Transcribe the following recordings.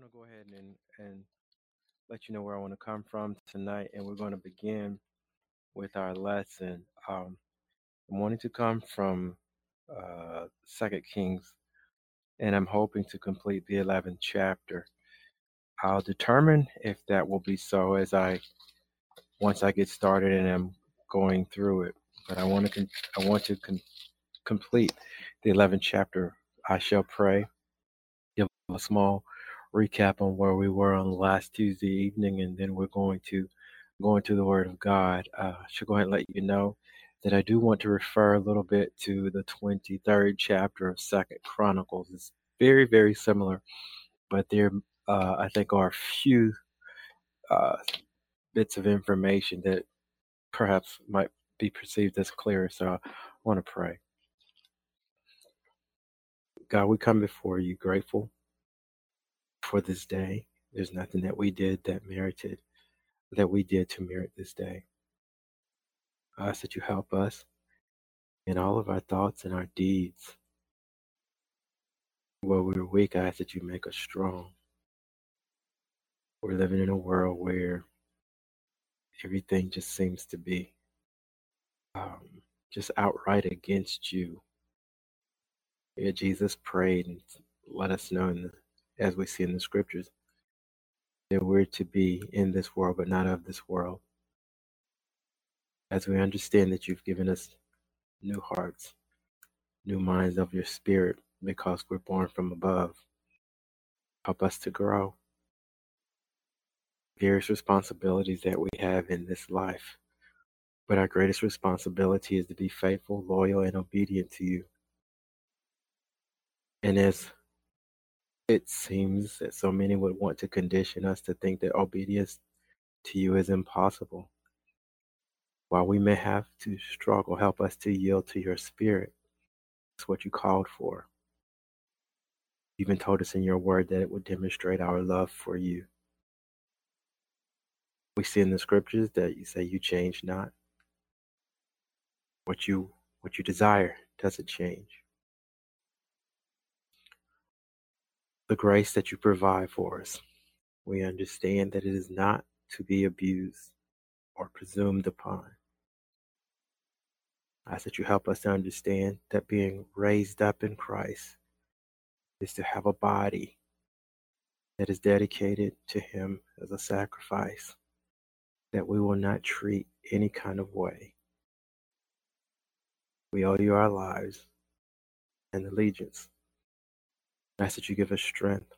to go ahead and let you know where I want to come from tonight, and we're going to begin with our lesson. I'm wanting to come from Second Kings, and I'm hoping to complete the 11th chapter. I'll determine if that will be so as I once I get started and I'm going through it. But I want to complete the 11th chapter. I shall pray, give a small recap on where we were on last Tuesday evening, and then we're going to go into the Word of God. I should go ahead and let you know that I do want to refer a little bit to the 23rd chapter of Second Chronicles. It's very, very similar, but there, I think, are a few uh, bits of information that perhaps might be perceived as clearer. So I want to pray. God, we come before you grateful for this day. There's nothing that we did that we did to merit this day. I ask that you help us in all of our thoughts and our deeds. Where we're weak, I ask that you make us strong. We're living in a world where everything just seems to be just outright against you. Yeah, Jesus prayed and let us know, as we see in the scriptures, that we're to be in this world, but not of this world. As we understand that you've given us new hearts, new minds of your spirit, because we're born from above. Help us to grow. Various responsibilities that we have in this life. But our greatest responsibility is to be faithful, loyal, and obedient to you. And as it seems that so many would want to condition us to think that obedience to you is impossible, while we may have to struggle, help us to yield to your spirit. It's what you called for. You even told us in your word that it would demonstrate our love for you. We see in the scriptures that you say you change not. What you desire doesn't change. The grace that you provide for us, we understand that it is not to be abused or presumed upon. I ask that you help us to understand that being raised up in Christ is to have a body that is dedicated to Him as a sacrifice that we will not treat any kind of way. We owe you our lives and allegiance. I ask that you give us strength.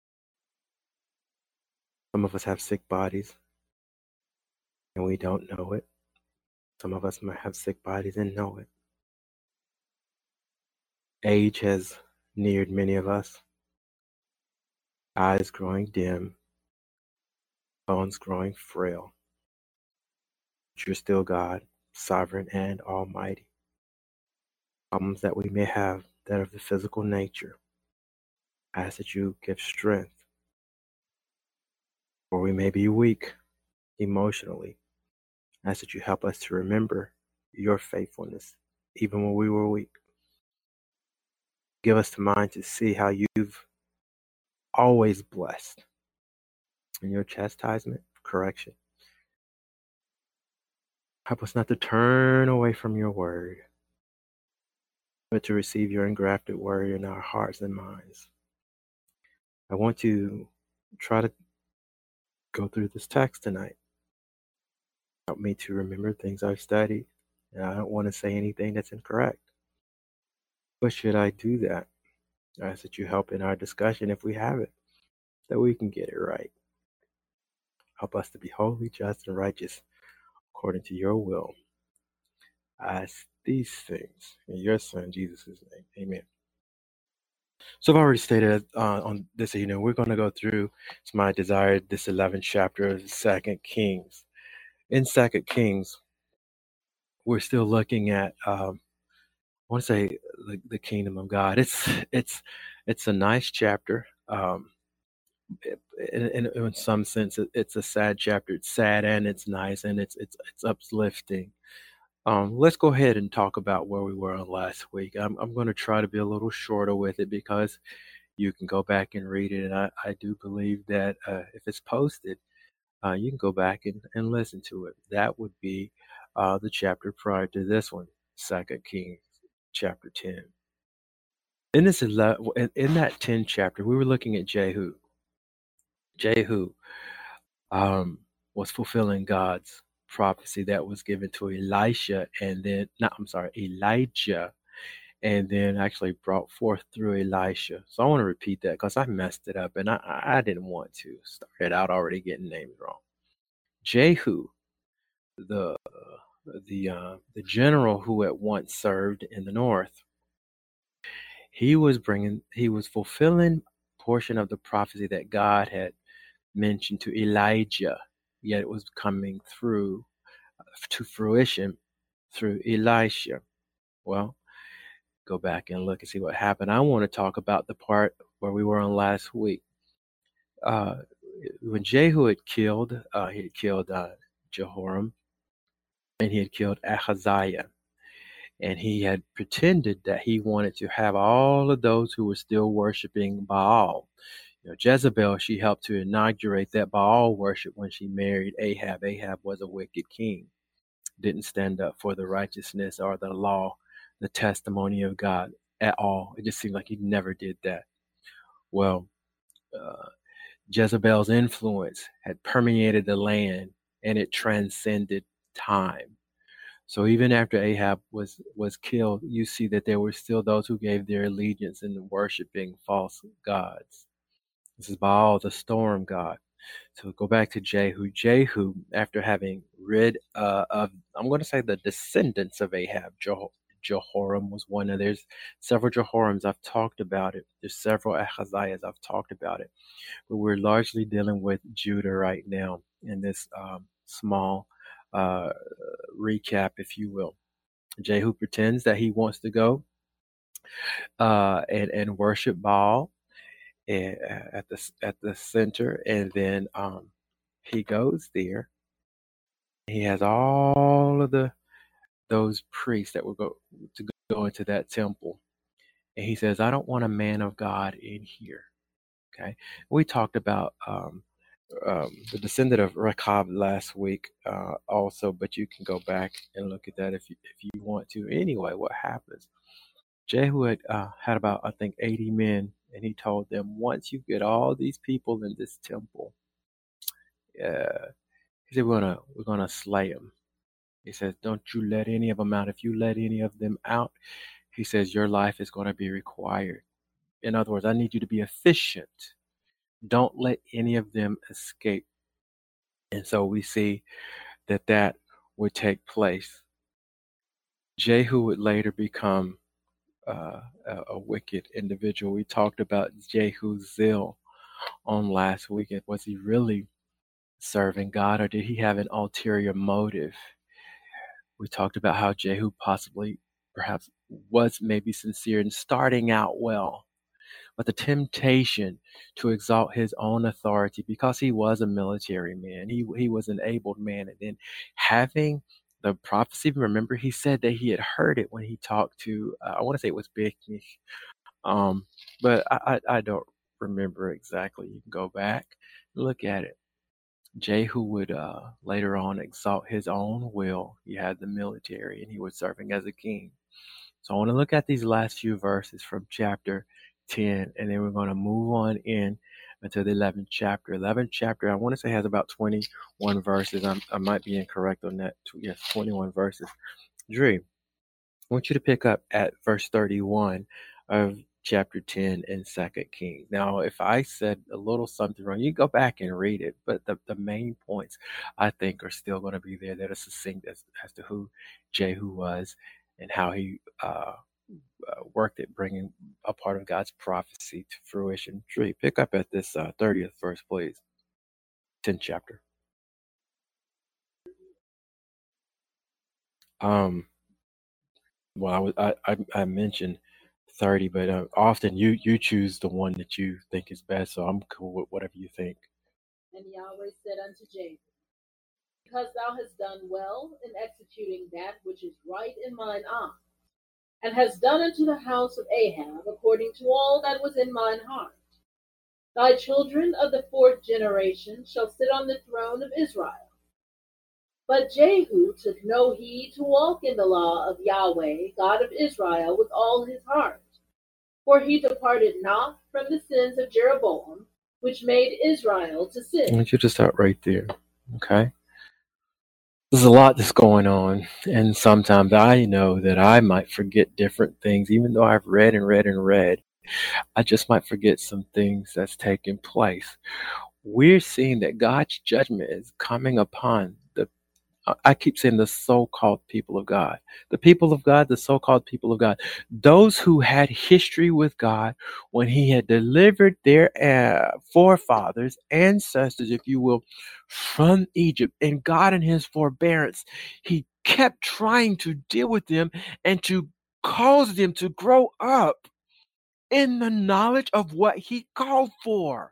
Some of us have sick bodies and we don't know it. Some of us might have sick bodies and know it. Age has neared many of us. Eyes growing dim, bones growing frail. But you're still God, sovereign and almighty. Problems that we may have that of the physical nature, I ask that you give strength. Or we may be weak emotionally. I ask that you help us to remember your faithfulness, even when we were weak. Give us the mind to see how you've always blessed in your chastisement, correction. Help us not to turn away from your word, but to receive your engrafted word in our hearts and minds. I want to try to go through this text tonight. Help me to remember things I've studied, and I don't want to say anything that's incorrect. But should I do that, I ask that you help in our discussion if we have it, that we can get it right. Help us to be holy, just, and righteous according to your will. I ask these things in your Son, Jesus' name. Amen. So I've already stated on this evening, we're going to go through, it's my desire, this 11th chapter of 2 Kings. In 2 Kings, we're still looking at, I want to say, the kingdom of God. It's a nice chapter. In some sense, it's a sad chapter. It's sad and it's nice and it's uplifting. Let's go ahead and talk about where we were on last week. I'm going to try to be a little shorter with it because You can go back and read it, and I do believe that if it's posted, you can go back and listen to it. That would be the chapter prior to this one, 2 Kings chapter 10. In that 10 chapter, we were looking at Jehu. Jehu was fulfilling God's prophecy that was given to Elisha, and then, no, I'm sorry, Elijah, and then actually brought forth through Elisha. So I want to repeat that because I messed it up, and I didn't want to start it out already getting names wrong. Jehu, the the general who at once served in the north, he was fulfilling portion of the prophecy that God had mentioned to Elijah, yet it was coming through to fruition through Elisha. Well, go back and look and see what happened. I want to talk about the part where we were on last week. When Jehu had killed, Jehoram, and he had killed Ahaziah, and he had pretended that he wanted to have all of those who were still worshiping Baal. Jezebel, she helped to inaugurate that Baal worship when she married Ahab. Ahab was a wicked king, didn't stand up for the righteousness or the law, the testimony of God at all. It just seemed like he never did that. Well, Jezebel's influence had permeated the land, and it transcended time. So even after Ahab was killed, you see that there were still those who gave their allegiance in worshiping false gods. This is Baal, the storm god. So go back to Jehu. Jehu, after having rid of, I'm going to say, the descendants of Ahab, Jehoram was one. And there's several Jehorams. I've talked about it. There's several Ahaziahs. I've talked about it. But we're largely dealing with Judah right now in this small recap, if you will. Jehu pretends that he wants to go and worship Baal at the center, and then he goes there. He has all of those priests that will go into that temple, and he says, "I don't want a man of God in here." Okay, we talked about the descendant of Rechab last week also, but you can go back and look at that if you want to. Anyway, what happens? Jehu had about, I think, 80 men, and he told them, once you get all these people in this temple, he said, we're gonna slay them. He says, don't you let any of them out. If you let any of them out, he says, your life is going to be required. In other words, I need you to be efficient. Don't let any of them escape. And so we see that would take place. Jehu would later become a wicked individual. We talked about Jehu's zeal on last week. Was he really serving God, or did he have an ulterior motive? We talked about how Jehu perhaps was maybe sincere in starting out well, but the temptation to exalt his own authority, because he was a military man, he was an able man, and then having the prophecy. Remember, he said that he had heard it when he talked to, I want to say it was Bichni, but I don't remember exactly. You can go back and look at it. Jehu would later on exalt his own will. He had the military, and he was serving as a king. So I want to look at these last few verses from chapter 10, and then we're going to move on in until the 11th chapter. 11th chapter, I want to say, has about 21 verses. I might be incorrect on that. Yes, 21 verses. Dre, I want you to pick up at verse 31 of chapter 10 in 2 Kings. Now, if I said a little something wrong, you go back and read it, but the main points, I think, are still going to be there that are succinct as to who Jehu was and how he worked at bringing a part of God's prophecy to fruition. Dre, pick up at this 30th verse, please. 10th chapter. Well, I mentioned 30, but often you choose the one that you think is best, so I'm cool with whatever you think. And Yahweh said unto Jehu, because thou hast done well in executing that which is right in mine eyes, and hast done unto the house of Ahab according to all that was in mine heart. Thy children of the fourth generation shall sit on the throne of Israel. But Jehu took no heed to walk in the law of Yahweh, God of Israel, with all his heart. For he departed not from the sins of Jeroboam, which made Israel to I sin. want you to stop right there. Okay? There's a lot that's going on, and sometimes I know that I might forget different things, even though I've read and read and read. I just might forget some things that's taking place. We're seeing that God's judgment is coming upon I keep saying the so-called people of God. The people of God, the so-called people of God. Those who had history with God when he had delivered their forefathers, ancestors, if you will, from Egypt. And God in his forbearance, he kept trying to deal with them and to cause them to grow up in the knowledge of what he called for,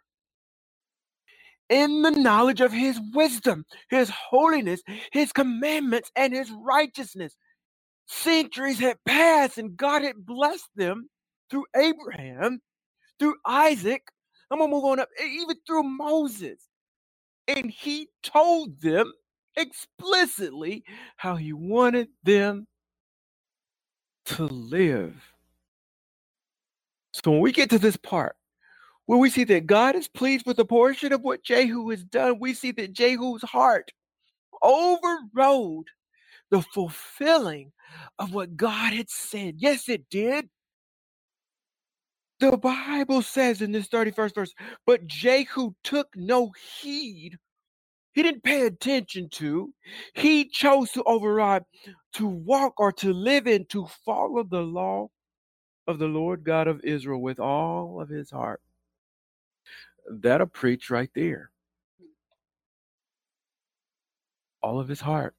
in the knowledge of his wisdom, his holiness, his commandments, and his righteousness. Centuries had passed and God had blessed them through Abraham, through Isaac. I'm going to move on up, even through Moses. And he told them explicitly how he wanted them to live. So when we get to this part, where we see that God is pleased with a portion of what Jehu has done, we see that Jehu's heart overrode the fulfilling of what God had said. Yes, it did. The Bible says in this 31st verse, but Jehu took no heed. He didn't pay attention to. He chose to override, to walk or to live in, to follow the law of the Lord God of Israel with all of his heart. That'll preach right there. All of his heart.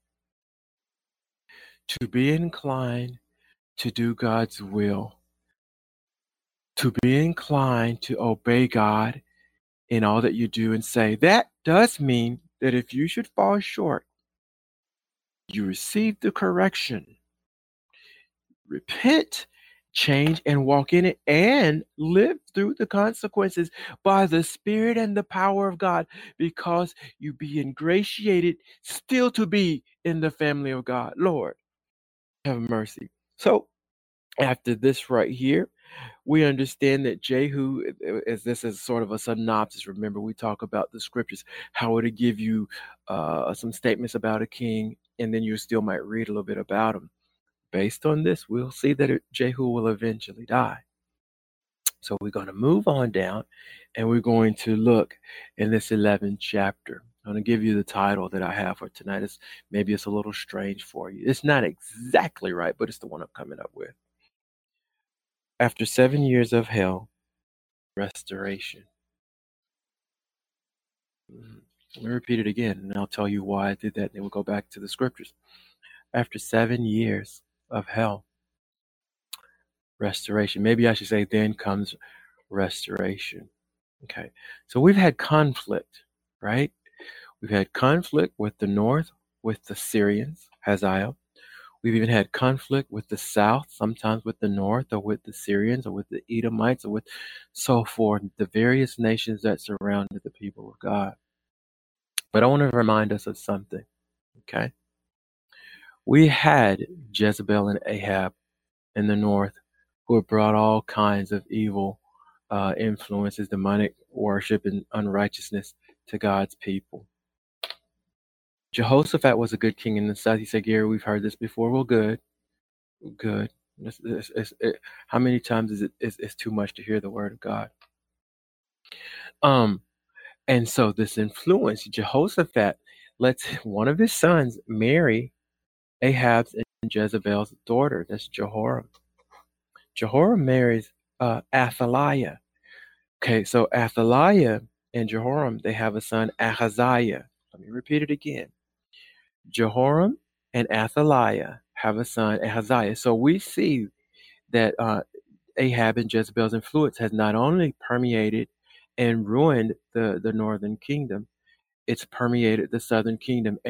To be inclined to do God's will. To be inclined to obey God in all that you do and say. That does mean that if you should fall short, you receive the correction, repent, change, and walk in it, and live through the consequences by the Spirit and the power of God, because you be ingratiated still to be in the family of God. Lord, have mercy. So, after this right here, we understand that Jehu, as this is sort of a synopsis. Remember, we talk about the scriptures, how it'll give you some statements about a king, and then you still might read a little bit about him. Based on this, we'll see that Jehu will eventually die. So we're going to move on down, and we're going to look in this 11th chapter. I'm going to give you the title that I have for tonight. Maybe it's a little strange for you. It's not exactly right, but it's the one I'm coming up with. After 7 years of hell, restoration. Let me repeat it again, and I'll tell you why I did that. Then we'll go back to the scriptures. After 7 years of hell, restoration. Maybe I should say, then comes restoration. Okay, so we've had conflict, right? We've had conflict with the north, with the Syrians, Hazael. We've even had conflict with the south, sometimes with the north, or with the Syrians, or with the Edomites, or with so forth, the various nations that surrounded the people of God. But I want to remind us of something, okay? We had Jezebel and Ahab in the north, who had brought all kinds of evil influences, demonic worship, and unrighteousness to God's people. Jehoshaphat was a good king in the south. He said, Gary, we've heard this before. Well, good. How many times is it's too much to hear the word of God? And so this influence, Jehoshaphat lets one of his sons marry Ahab's and Jezebel's daughter. That's Jehoram. Jehoram marries Athaliah. Okay, so Athaliah and Jehoram, they have a son, Ahaziah. Let me repeat it again. Jehoram and Athaliah have a son, Ahaziah. So we see that Ahab and Jezebel's influence has not only permeated and ruined the northern kingdom, it's permeated the southern kingdom. And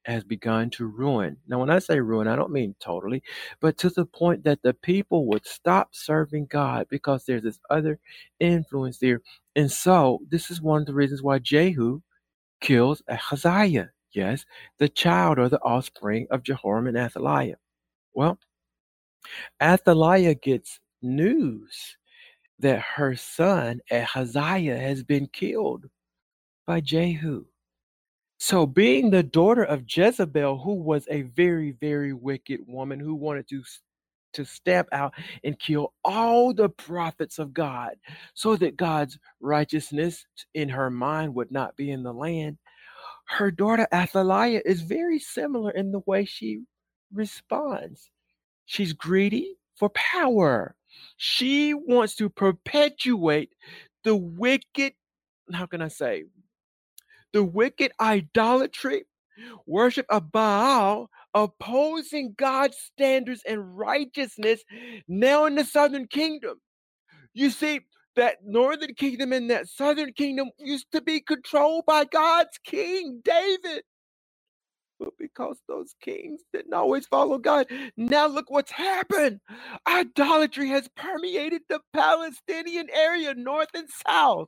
has begun to ruin. Now, when I say ruin, I don't mean totally, but to the point that the people would stop serving God because there's this other influence there. And so, this is one of the reasons why Jehu kills Ahaziah. Yes, the child or the offspring of Jehoram and Athaliah. Well, Athaliah gets news that her son Ahaziah has been killed by Jehu. So, being the daughter of Jezebel, who was a very, very wicked woman who wanted to stamp out and kill all the prophets of God so that God's righteousness in her mind would not be in the land, her daughter Athaliah is very similar in the way she responds. She's greedy for power. She wants to perpetuate the wicked, how can I say, the wicked idolatry, worship of Baal, opposing God's standards and righteousness now in the southern kingdom. You see, that northern kingdom and that southern kingdom used to be controlled by God's king, David. But because those kings didn't always follow God, now look what's happened. Idolatry has permeated the Palestinian area, north and south.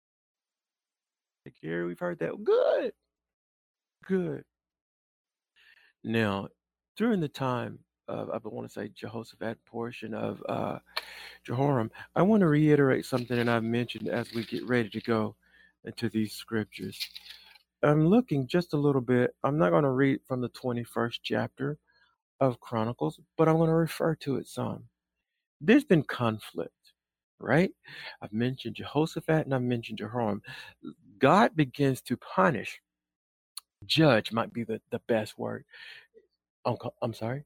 Here we've heard that. Good. Good. Now, during the time of, I want to say, Jehoshaphat portion of Jehoram, I want to reiterate something that I've mentioned as we get ready to go into these scriptures. I'm looking just a little bit. I'm not going to read from the 21st chapter of Chronicles, but I'm going to refer to it some. There's been conflict, right? I've mentioned Jehoshaphat and I've mentioned Jehoram. God begins to punish. Judge might be the best word. I'm sorry.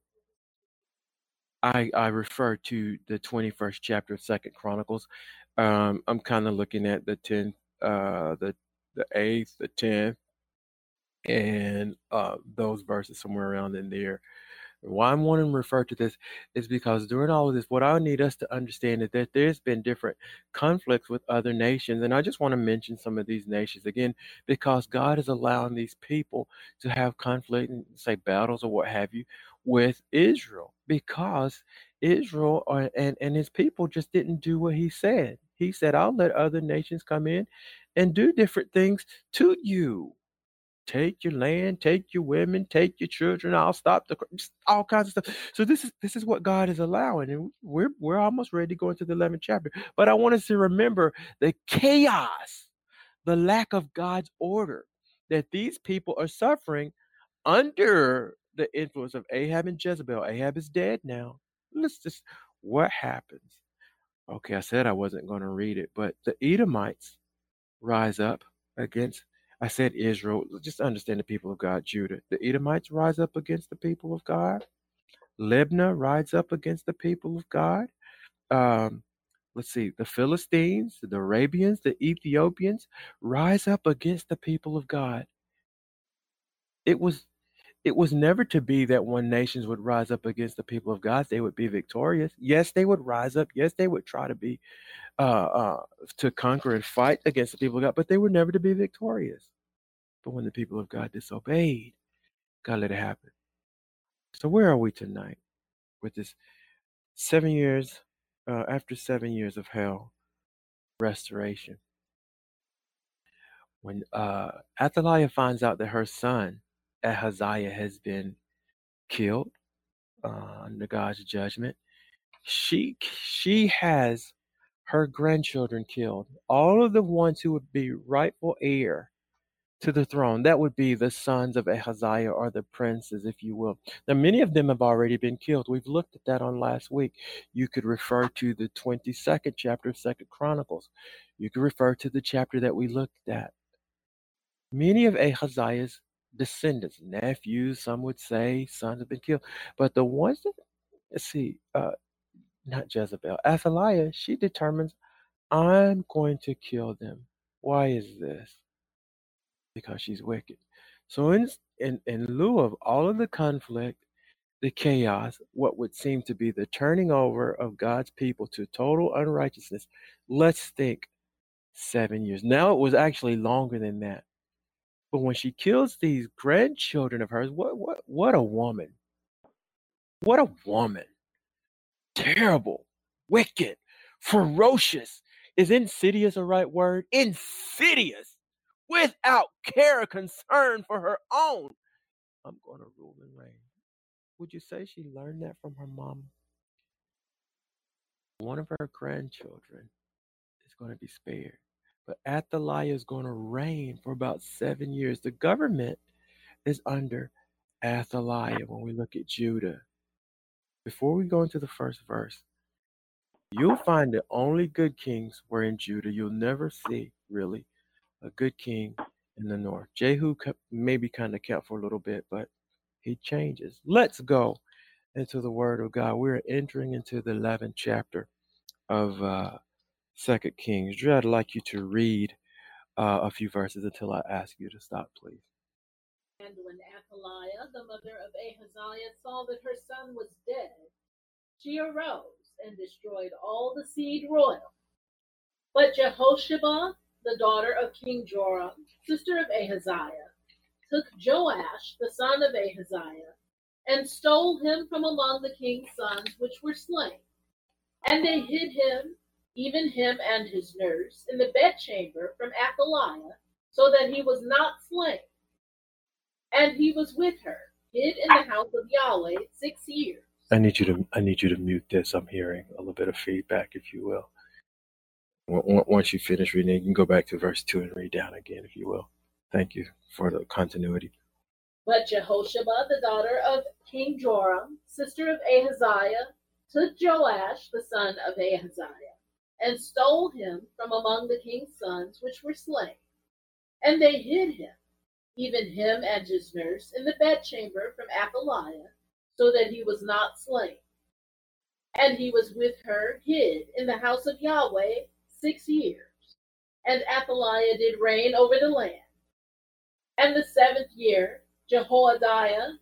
I refer to the 21st chapter of Second Chronicles. I'm kind of looking at the 10th, the 8th, the 10th, and those verses somewhere around in there. Why I'm wanting to refer to this is because during all of this, what I need us to understand is that there's been different conflicts with other nations. And I just want to mention some of these nations again, because God is allowing these people to have conflict and say battles or what have you with Israel, because Israel and his people just didn't do what he said. He said, I'll let other nations come in and do different things to you. Take your land, take your women, take your children. I'll stop just all kinds of stuff. So this is what God is allowing, and we're almost ready to go into the 11th chapter. But I want us to remember the chaos, the lack of God's order that these people are suffering under the influence of Ahab and Jezebel. Ahab is dead now. Let's just what happens. Okay, I said I wasn't going to read it, but the Edomites rise up against, I said Israel, just understand the people of God, Judah. The Edomites rise up against the people of God. Libnah rise up against the people of God. Um, let's see, the Philistines, the Arabians, the Ethiopians rise up against the people of God. It was it was never to be that when nations would rise up against the people of God, they would be victorious. Yes, they would rise up. Yes, they would try to be to conquer and fight against the people of God, but they were never to be victorious. But when the people of God disobeyed, God let it happen. So where are we tonight with this 7 years, after 7 years of hell, restoration? When Athaliah finds out that her son, Ahaziah, has been killed under God's judgment, she has her grandchildren killed. All of the ones who would be rightful heir to the throne. That would be the sons of Ahaziah, or the princes, if you will. Now, many of them have already been killed. We've looked at that on last week. You could refer to the 22nd chapter of Second Chronicles. You could refer to the chapter that we looked at. Many of Ahaziah's descendants, nephews, some would say, sons have been killed. But the ones that, let's see, not Jezebel, Athaliah, she determines, I'm going to kill them. Why is this? Because she's wicked. So in lieu of all of the conflict, the chaos, what would seem to be the turning over of God's people to total unrighteousness, let's think 7 years. Now it was actually longer than that. But when she kills these grandchildren of hers, what a woman. What a woman. Terrible, wicked, ferocious. Is insidious a right word? Insidious. Without care or concern for her own. I'm going to rule and reign. Would you say she learned that from her mom? One of her grandchildren is going to be spared. But Athaliah is going to reign for about 7 years. The government is under Athaliah when we look at Judah. Before we go into the first verse, you'll find the only good kings were in Judah. You'll never see, really, a good king in the north. Jehu maybe kind of kept for a little bit, but he changes. Let's go into the Word of God. We're entering into the 11th chapter of 2 Kings. Drew, I'd like you to read a few verses until I ask you to stop, please. And when Athaliah, the mother of Ahaziah, saw that her son was dead, she arose and destroyed all the seed royal. But Jehosheba, the daughter of King Joram, sister of Ahaziah, took Joash, the son of Ahaziah, and stole him from among the king's sons which were slain. And they hid him, even him and his nurse, in the bedchamber from Athaliah, so that he was not slain. And he was with her, hid in the house of Yahweh 6 years. I need you to mute this. I'm hearing a little bit of feedback, if you will. Once you finish reading, you can go back to verse 2 and read down again, if you will. Thank you for the continuity. But Jehosheba, the daughter of King Joram, sister of Ahaziah, took Joash, the son of Ahaziah, and stole him from among the king's sons which were slain. And they hid him, even him and his nurse, in the bedchamber from Athaliah, so that he was not slain. And he was with her hid in the house of Yahweh 6 years. And Athaliah did reign over the land. And the 7th year, Jehoiada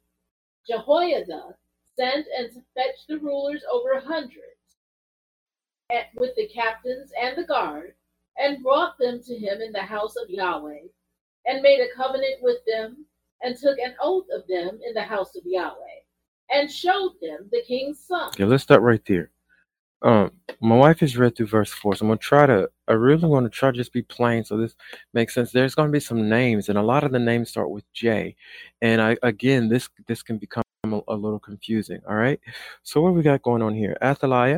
sent and fetched the rulers over hundreds, with the captains and the guard, and brought them to him in the house of Yahweh, and made a covenant with them, and took an oath of them in the house of Yahweh, and showed them the king's son. Okay, let's start right there. My wife has read through verse 4, so I really want to try to just be plain so this makes sense. There's going to be some names, and a lot of the names start with J. And this can become a little confusing, all right? So what we got going on here? Athaliah,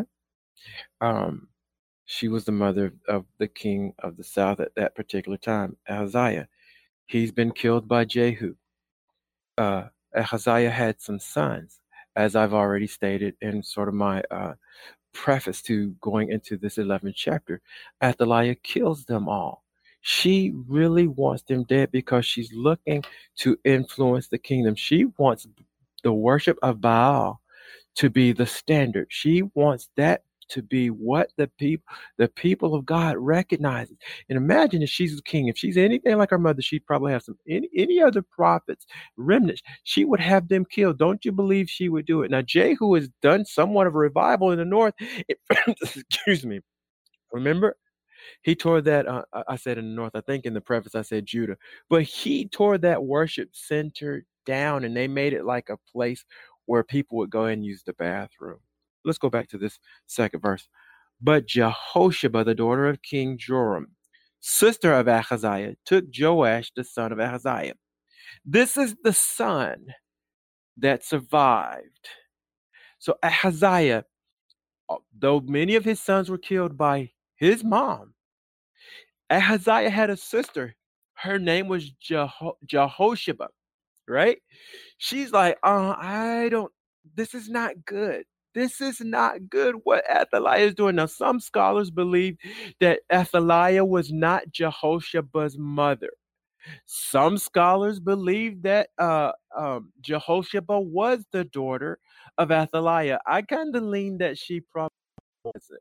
she was the mother of the king of the south at that particular time, Ahaziah. He's been killed by Jehu. Ahaziah had some sons, as I've already stated in sort of my preface to going into this 11th chapter. Athaliah kills them all. She really wants them dead because she's looking to influence the kingdom. She wants the worship of Baal to be the standard. She wants that to be what the people of God recognizes. And imagine if she's a king. If she's anything like her mother, she'd probably have any other prophets, remnants. She would have them killed. Don't you believe she would do it? Now, Jehu has done somewhat of a revival in the north. Excuse me. Remember? He tore that, I said in the north, I think in the preface I said Judah, but he tore that worship center down and they made it like a place where people would go and use the bathroom. Let's go back to this second verse. But Jehosheba, the daughter of King Joram, sister of Ahaziah, took Joash, the son of Ahaziah. This is the son that survived. So Ahaziah, though many of his sons were killed by his mom, Ahaziah had a sister. Her name was Jehosheba, right? She's like, this is not good. This is not good what Athaliah is doing. Now, some scholars believe that Athaliah was not Jehoshaba's mother. Some scholars believe that Jehosheba was the daughter of Athaliah. I kind of lean that she probably wasn't.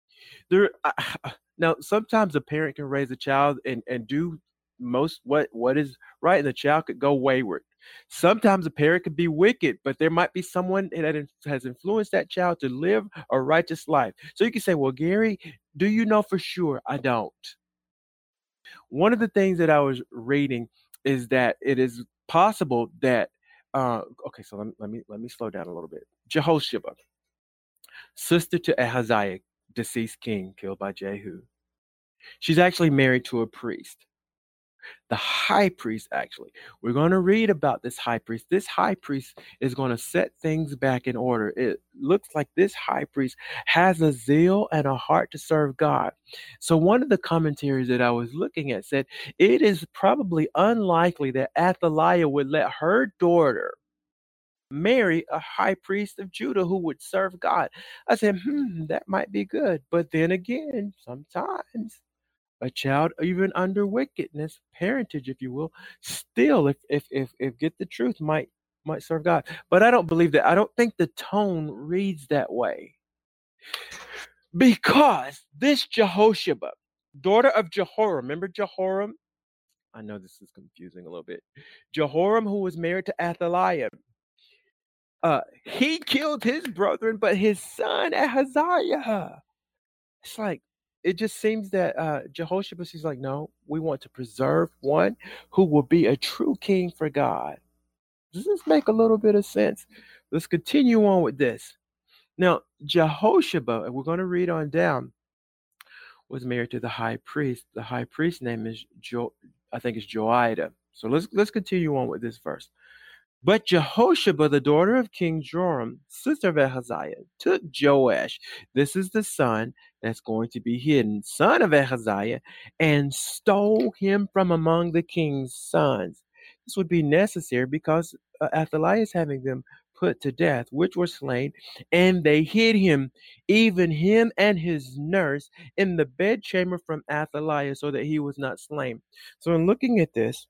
Now, sometimes a parent can raise a child and do most what is right, and the child could go wayward. Sometimes a parent could be wicked, but there might be someone that has influenced that child to live a righteous life. So you can say, well, Gary, do you know for sure? I don't. One of the things that I was reading is that it is possible that okay, so let me slow down a little bit. Jehosheba, sister to Ahaziah, deceased king killed by Jehu. She's actually married to a priest. The high priest, actually. We're going to read about this high priest. This high priest is going to set things back in order. It looks like this high priest has a zeal and a heart to serve God. So, one of the commentaries that I was looking at said it is probably unlikely that Athaliah would let her daughter marry a high priest of Judah who would serve God. I said, that might be good. But then again, sometimes a child, even under wickedness, parentage, if you will, still, if get the truth, might serve God. But I don't believe that. I don't think the tone reads that way, because this Jehosheba, daughter of Jehoram, remember Jehoram? I know this is confusing a little bit. Jehoram, who was married to Athaliah, he killed his brethren, but his son Ahaziah. It's like, it just seems that Jehoshaphat, he's like, no, we want to preserve one who will be a true king for God. Does this make a little bit of sense? Let's continue on with this. Now, Jehoshaphat, and we're going to read on down, was married to the high priest. The high priest's name is I think it's Joiada. So let's continue on with this verse. But Jehosheba, the daughter of King Joram, sister of Ahaziah, took Joash, this is the son that's going to be hidden, son of Ahaziah, and stole him from among the king's sons. This would be necessary because Athaliah is having them put to death, which were slain, and they hid him, even him and his nurse, in the bedchamber from Athaliah, so that he was not slain. So in looking at this,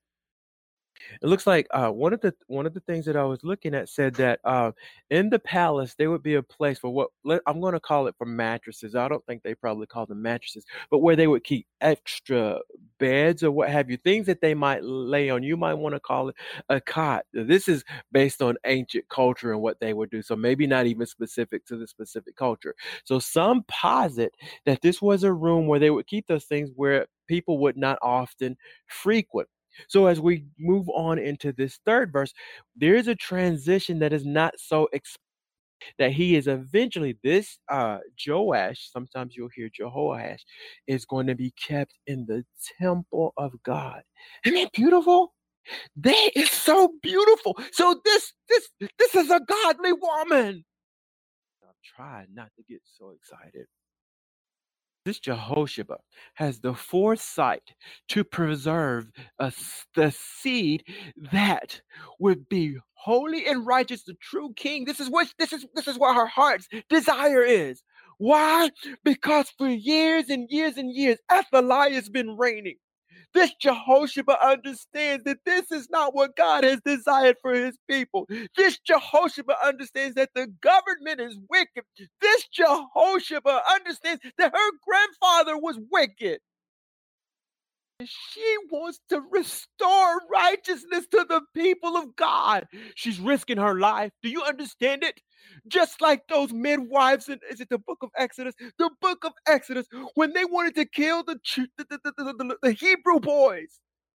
it looks like one of the things that I was looking at said that in the palace there would be a place for I'm going to call it for mattresses. I don't think they probably call them mattresses, but where they would keep extra beds or what have you, things that they might lay on. You might want to call it a cot. This is based on ancient culture and what they would do, so maybe not even specific to the specific culture. So some posit that this was a room where they would keep those things where people would not often frequent. So as we move on into this third verse, there is a transition that is not so that he is eventually this Joash, sometimes you'll hear Jehoash, is going to be kept in the temple of God. Isn't that beautiful? That is so beautiful. So this is a godly woman. I'm trying not to get so excited. This Jehoshaphat has the foresight to preserve the seed that would be holy and righteous, the true king. This is what her heart's desire is. Why? Because for years and years and years, Athaliah has been reigning. This Jehoshaphat understands that this is not what God has desired for his people. This Jehoshaphat understands that the government is wicked. This Jehoshaphat understands that her grandfather was wicked. She wants to restore righteousness to the people of God. She's risking her life. Do you understand it? Just like those midwives in, is it the book of Exodus? The book of Exodus, when they wanted to kill the Hebrew boys.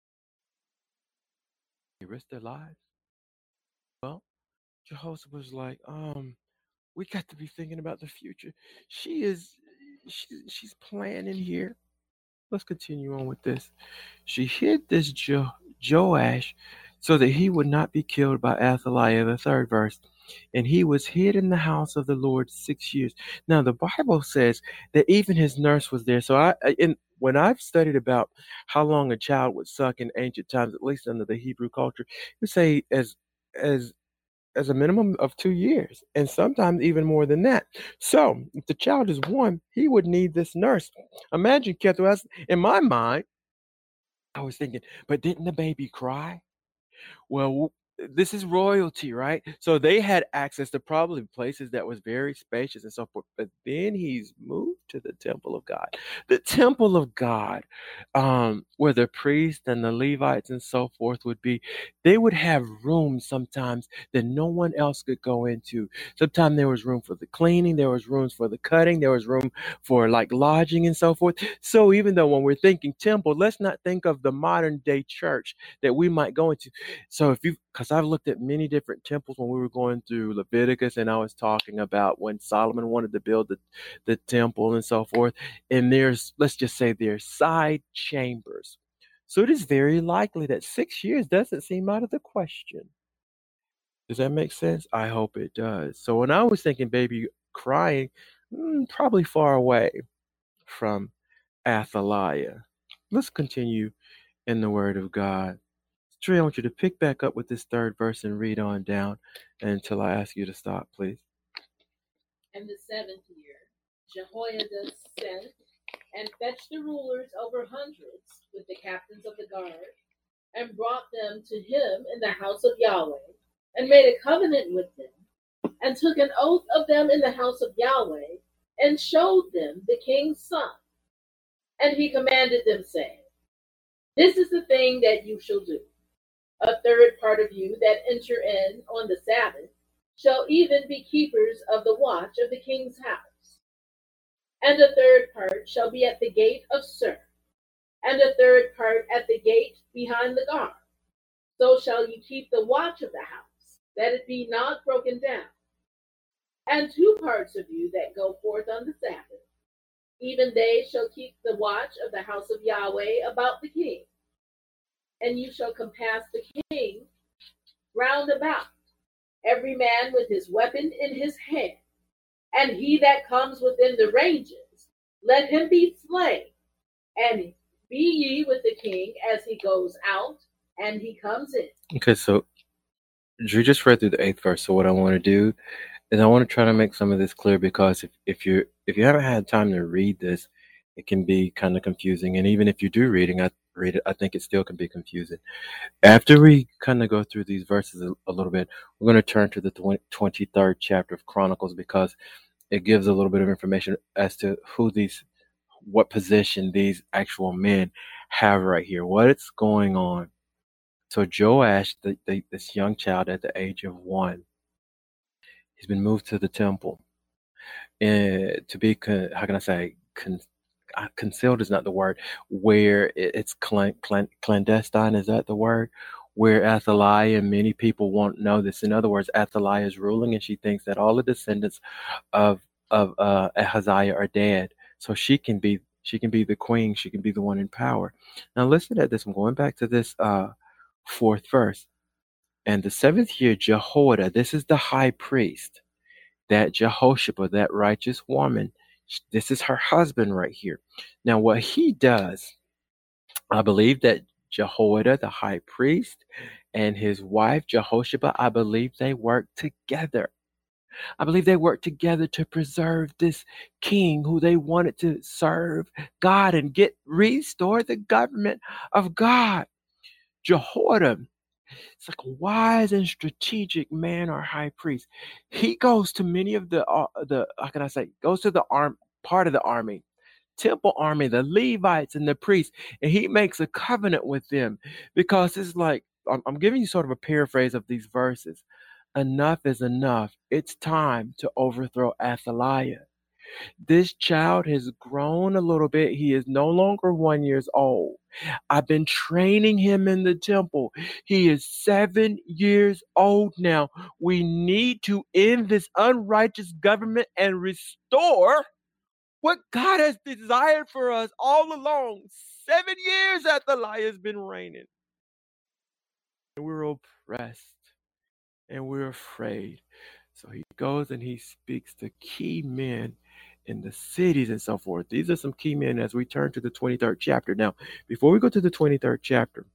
They risked their lives. Well, Jehoshaphat was like, we got to be thinking about the future. She's planning here. Let's continue on with this. She hid this Joash so that he would not be killed by Athaliah, the third verse. And he was hid in the house of the Lord 6 years. Now, the Bible says that even his nurse was there. So when I've studied about how long a child would suck in ancient times, at least under the Hebrew culture, you say as a minimum of 2 years, and sometimes even more than that. So if the child is 1, he would need this nurse. Imagine, Kethu, in my mind, I was thinking, but didn't the baby cry? Well, this is royalty, right? So they had access to probably places that was very spacious and so forth. But then he's moved to the temple of God. The temple of God, where the priests and the Levites and so forth would be, they would have rooms sometimes that no one else could go into. Sometimes there was room for the cleaning, there was rooms for the cutting, there was room for like lodging and so forth. So even though when we're thinking temple, let's not think of the modern day church that we might go into. So because I've looked at many different temples when we were going through Leviticus, and I was talking about when Solomon wanted to build the temple and so forth. And let's just say there's side chambers. So it is very likely that 6 years doesn't seem out of the question. Does that make sense? I hope it does. So when I was thinking baby crying, probably far away from Athaliah. Let's continue in the Word of God. Trey, I want you to pick back up with this third verse and read on down until I ask you to stop, please. In the 7th year, Jehoiada sent and fetched the rulers over hundreds with the captains of the guard, and brought them to him in the house of Yahweh, and made a covenant with them, and took an oath of them in the house of Yahweh, and showed them the king's son. And he commanded them, saying, This is the thing that you shall do. A third part of you that enter in on the Sabbath shall even be keepers of the watch of the king's house. And a third part shall be at the gate of Sur, and a third part at the gate behind the guard. So shall you keep the watch of the house, that it be not broken down. And 2 parts of you that go forth on the Sabbath, even they shall keep the watch of the house of Yahweh about the king. And you shall compass the king round about, every man with his weapon in his hand. And he that comes within the ranges, let him be slain. And be ye with the king as he goes out and he comes in. Okay, so Drew just read through the 8th verse. So what I want to do is I want to try to make some of this clear, because if you haven't had time to read this, it can be kind of confusing. And even if you do read it, I think it still can be confusing. After we kind of go through these verses a little bit, we're going to turn to the 23rd chapter of Chronicles, because it gives a little bit of information as to what position these actual men have right here, what's going on. So Joash, this young child at the age of 1, he's been moved to the temple, and to be, how can I say, concealed is not the word, where it's clandestine, is that the word? Where Athaliah, and many people won't know this. In other words, Athaliah is ruling, and she thinks that all the descendants of Ahaziah are dead, so she can be the queen, she can be the one in power. Now listen at this. I'm going back to this 4th verse. And the 7th year, Jehoiada, this is the high priest, that Jehoshaphat, that righteous woman, this is her husband right here. Now what he does, I believe that Jehoiada, the high priest, and his wife Jehoshaphat, I believe they work together. I believe they worked together to preserve this king who they wanted to serve God and restore the government of God. Jehoiada, it's like a wise and strategic man or high priest. He goes to many of the how can I say, goes to the part of the army, temple army, the Levites and the priests, and he makes a covenant with them, because it's like, I'm giving you sort of a paraphrase of these verses. Enough is enough. It's time to overthrow Athaliah. This child has grown a little bit. He is no longer 1 year old. I've been training him in the temple. He is 7 years old now. We need to end this unrighteous government and restore what God has desired for us all along. 7 years Athaliah has been reigning. And we're oppressed and we're afraid. So he goes and he speaks to key men in the cities and so forth. These are some key men as we turn to the 23rd chapter. Now, before we go to the 23rd chapter,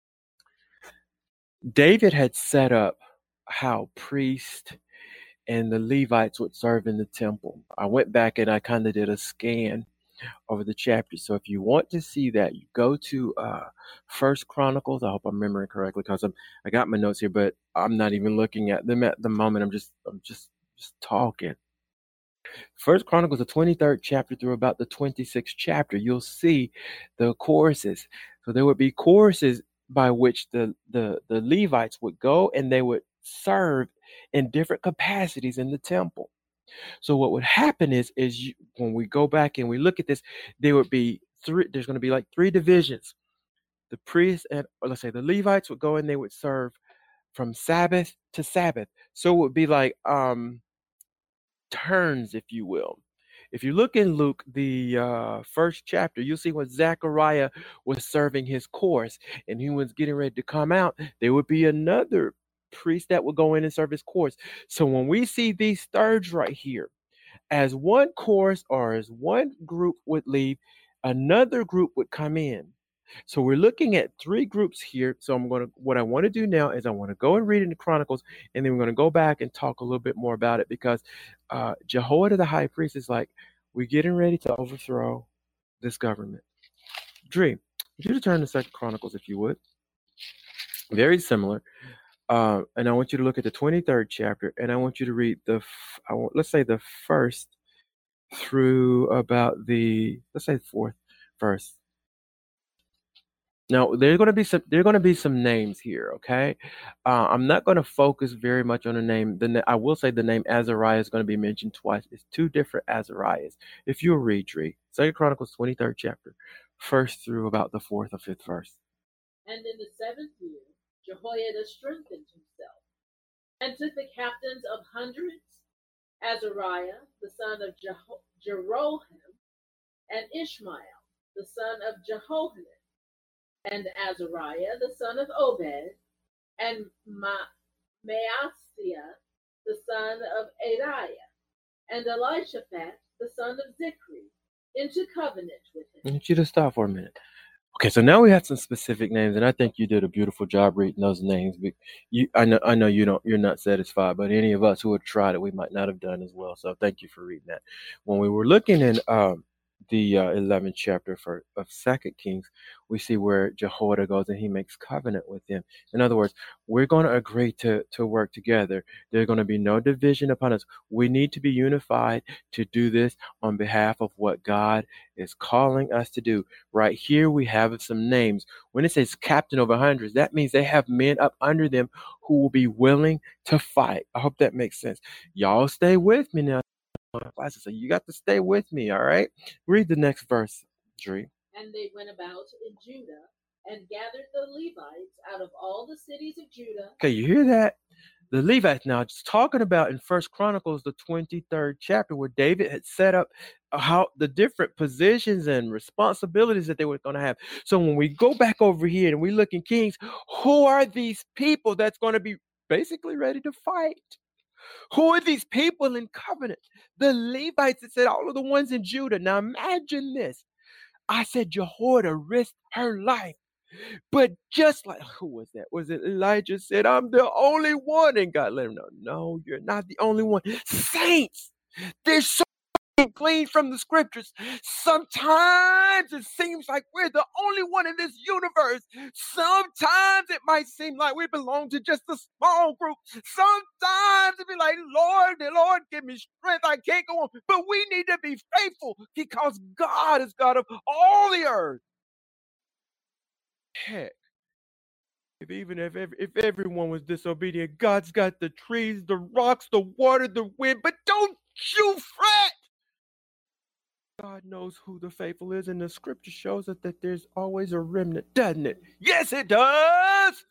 David had set up how priests and the Levites would serve in the temple. I went back and I kind of did a scan over the chapters. So if you want to see that, you go to First Chronicles. I hope I'm remembering correctly because I got my notes here, but I'm not even looking at them at the moment. I'm just talking. First Chronicles, the 23rd chapter through about the 26th chapter, you'll see the choruses. So there would be choruses by which the Levites would go and they would serve in different capacities in the temple. So what would happen is when we go back and we look at this, there would be there's going to be like three divisions. The priests or let's say the Levites would go and they would serve from Sabbath to Sabbath. So it would be like turns, if you will. If you look in Luke, the first chapter, you'll see when Zechariah was serving his course and he was getting ready to come out, there would be another priest that would go in and serve his course. So when we see these thirds right here, as one course or as one group would leave, another group would come in. So we're looking at three groups here. So what I want to do now is I want to go and read in the Chronicles, and then we're going to go back and talk a little bit more about it because Jehoiada the high priest is like, we're getting ready to overthrow this government. Dre, would you turn to Second Chronicles if you would? Very similar. And I want you to look at the 23rd chapter, and I want you to read let's say the first through about let's say fourth verse. Now there are going to be some names here, okay? I'm not going to focus very much on the name. I will say the name Azariah is going to be mentioned twice. It's two different Azariahs. If you'll read, Dre, 2 Chronicles 23rd chapter, first through about the fourth or fifth verse. And in the 7th year, Jehoiada strengthened himself and took the captains of hundreds, Azariah, the son of Jeroham, and Ishmael, the son of Jehohanan, and Azariah, the son of Obed, and Maaseiah, the son of Adiah, and Elishaphat, the son of Zichri, into covenant with him. I want you to stop for a minute. Okay, so now we have some specific names, and I think you did a beautiful job reading those names. But I know you're not satisfied, but any of us who had tried it, we might not have done as well. So thank you for reading that. When we were looking in the 11th chapter of 2 Kings, we see where Jehoiada goes and he makes covenant with them. In other words, we're going to agree to work together. There's going to be no division upon us. We need to be unified to do this on behalf of what God is calling us to do. Right here, we have some names. When it says captain over hundreds, that means they have men up under them who will be willing to fight. I hope that makes sense. Y'all stay with me now. So you got to stay with me, all right? Read the next verse, Dre. And they went about in Judah and gathered the Levites out of all the cities of Judah. Okay, you hear that? The Levites. Now, just talking about in First Chronicles, the 23rd chapter, where David had set up how the different positions and responsibilities that they were going to have. So when we go back over here and we look in Kings, who are these people that's going to be basically ready to fight? Who are these people in covenant? The Levites. It said all of the ones in Judah. Now imagine this. I said Jehoiada risked her life. But just like, who was that? Was it Elijah said, I'm the only one? And God let him know, no, you're not the only one. Saints, there's so gleaned from the scriptures. Sometimes it seems like we're the only one in this universe. Sometimes it might seem like we belong to just a small group. Sometimes it be like, Lord, give me strength. I can't go on. But we need to be faithful because God is God of all the earth. Heck, if everyone was disobedient, God's got the trees, the rocks, the water, the wind. But don't you fret. God knows who the faithful is, and the scripture shows us that there's always a remnant, doesn't it? Yes, it does.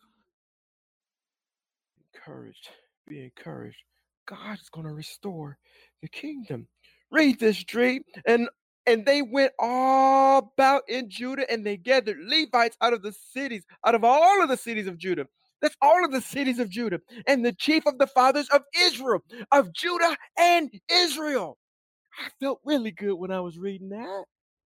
Be encouraged. God is going to restore the kingdom. Read this, Dre. And they went all about in Judah, and they gathered Levites out of all of the cities of Judah. That's all of the cities of Judah. And the chief of the fathers of Israel, of Judah and Israel. I felt really good when I was reading that.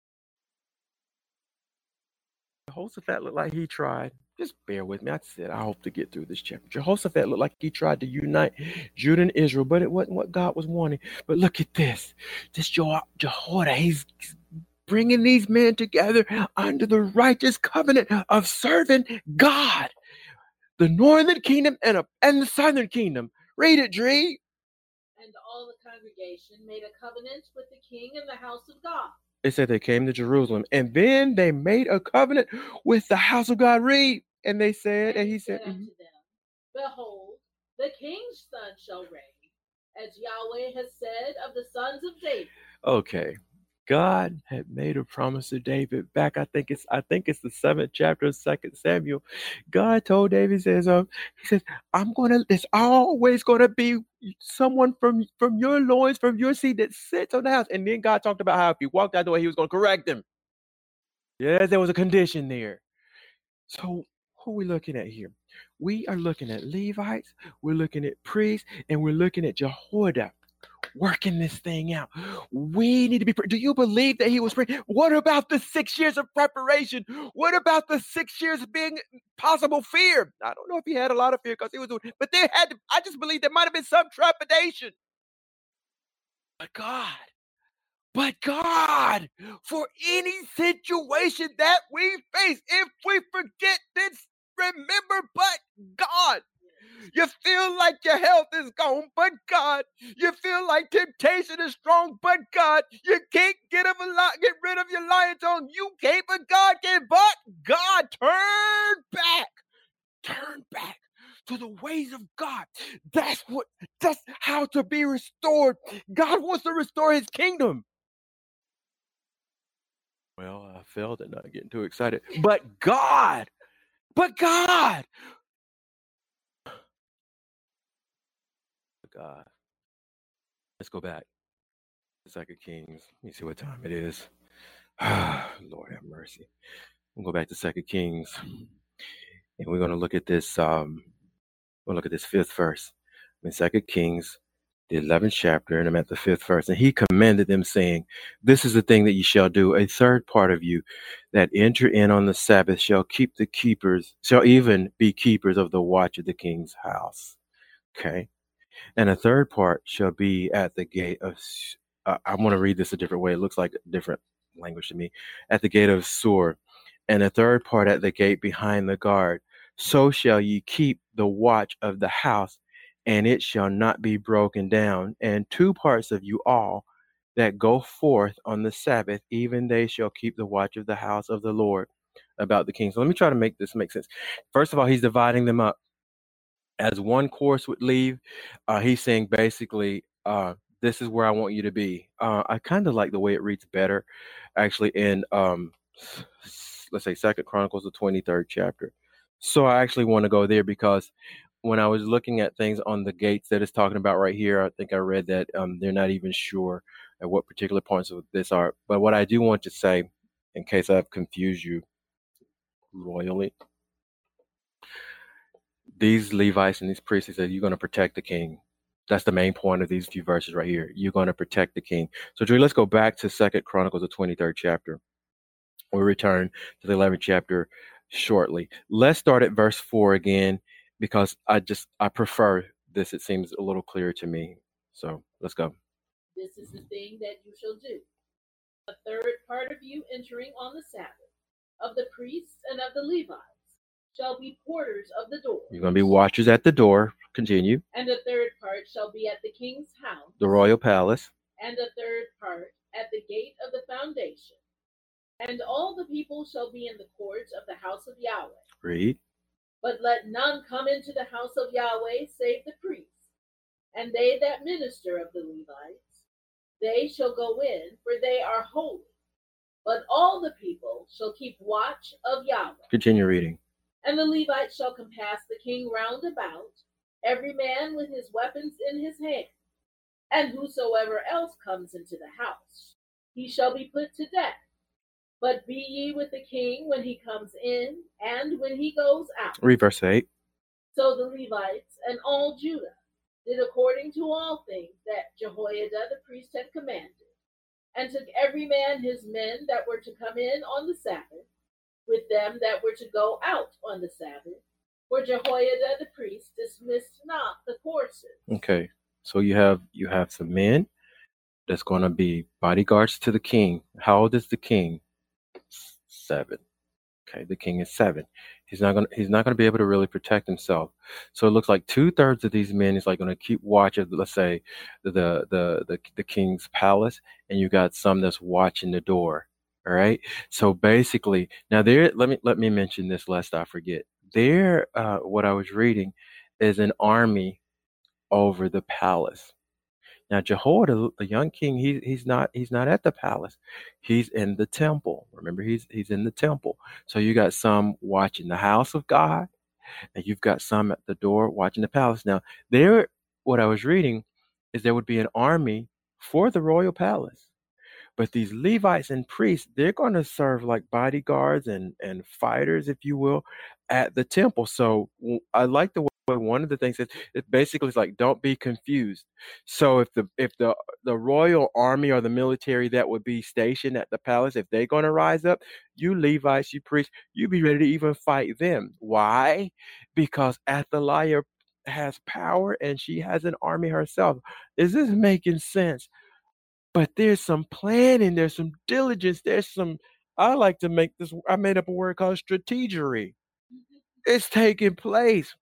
Jehoshaphat looked like he tried. Just bear with me. I hope to get through this chapter. Jehoshaphat looked like he tried to unite Judah and Israel, but it wasn't what God was wanting. But look at this. This Jehoiada, he's bringing these men together under the righteous covenant of serving God. The northern kingdom and the southern kingdom. Read it, Dree. And all the congregation made a covenant with the king in the house of God. It said they came to Jerusalem, and then they made a covenant with the house of God. Read. And they said, and he said unto them, behold, the king's son shall reign, as Yahweh has said of the sons of David. Okay. God had made a promise to David back. I think it's the 7th chapter of 2 Samuel. God told David, he says, there's always gonna be someone from your loins, from your seed that sits on the house. And then God talked about how if he walked out the way, he was gonna correct him. Yes, there was a condition there. So who are we looking at here? We are looking at Levites, we're looking at priests, and we're looking at Jehoiada working this thing out. We need to be. Do you believe that he was praying? What about the 6 years of preparation? What about the 6 years of being possible fear? I don't know if he had a lot of fear because he was doing, but there had to, I just believe there might have been some trepidation. But God, for any situation that we face, if we forget this, remember, but God. You feel like your health is gone, but God. You feel like temptation is strong, but God. You can't get rid of your lion tongue. You can't, but God can. But God, turn back to the ways of God. That's how to be restored. God wants to restore his kingdom. Well, I failed at not getting too excited. But God. God. Let's go back to 2 Kings. Let me see what time it is. Lord have mercy. We'll go back to 2 Kings. And we're going to look at this. We'll look at this 5th verse. In 2 Kings, the 11th chapter, and I'm at the 5th verse. And he commanded them, saying, this is the thing that ye shall do. A third part of you that enter in on the Sabbath shall even be keepers of the watch of the king's house. Okay. And a third part shall be at the gate of, I want to read this a different way. It looks like a different language to me. At the gate of Sur, and a third part at the gate behind the guard. So shall ye keep the watch of the house, and it shall not be broken down. And 2 parts of you all that go forth on the Sabbath, even they shall keep the watch of the house of the Lord about the king. So let me try to make this make sense. First of all, he's dividing them up. As one course would leave, he's saying basically, this is where I want you to be. I kind of like the way it reads better, actually, in let's say 2 Chronicles, the 23rd chapter. So I actually want to go there because when I was looking at things on the gates that it's talking about right here, I think I read that they're not even sure at what particular points of this are. But what I do want to say, in case I've confused you royally, these Levites and these priests, he said, you're going to protect the king. That's the main point of these few verses right here. You're going to protect the king. So, Drew, let's go back to 2 Chronicles, the 23rd chapter. We'll return to the 11th chapter shortly. Let's start at verse 4 again, because I prefer this. It seems a little clearer to me. So let's go. This is the thing that you shall do. A third part of you entering on the Sabbath, of the priests and of the Levites, shall be porters of the door. You're going to be watchers at the door. Continue. And a third part shall be at the king's house, the royal palace. And a third part at the gate of the foundation. And all the people shall be in the courts of the house of Yahweh. Read. But let none come into the house of Yahweh save the priests, and they that minister of the Levites. They shall go in, for they are holy. But all the people shall keep watch of Yahweh. Continue reading. And the Levites shall compass the king round about, every man with his weapons in his hand. And whosoever else comes into the house, he shall be put to death. But be ye with the king when he comes in, and when he goes out. Read verse 8. So the Levites and all Judah did according to all things that Jehoiada the priest had commanded, and took every man his men that were to come in on the Sabbath, with them that were to go out on the Sabbath, for Jehoiada the priest dismissed not the courses. Okay, so you have some men that's going to be bodyguards to the king. How old is the king? 7. Okay, the king is 7. He's not gonna be able to really protect himself. So it looks like 2/3 of these men is like gonna keep watch of, let's say, the king's palace, and you got some that's watching the door. All right. So basically, now there, let me mention this lest I forget. There, what I was reading is an army over the palace. Now Jehoiada, the young king, he's not at the palace. He's in the temple. Remember, he's in the temple. So you got some watching the house of God, and you've got some at the door watching the palace. Now, there, what I was reading is there would be an army for the royal palace. But these Levites and priests, they're going to serve like bodyguards and fighters, if you will, at the temple. So I like the way one of the things is it basically is like don't be confused. So if the royal army or the military that would be stationed at the palace, if they're going to rise up, you Levites, you priests, you be ready to even fight them. Why? Because Athaliah has power and she has an army herself. Is this making sense? But there's some planning, there's some diligence, there's some. I like to make this. I made up a word called strategery. It's taking place,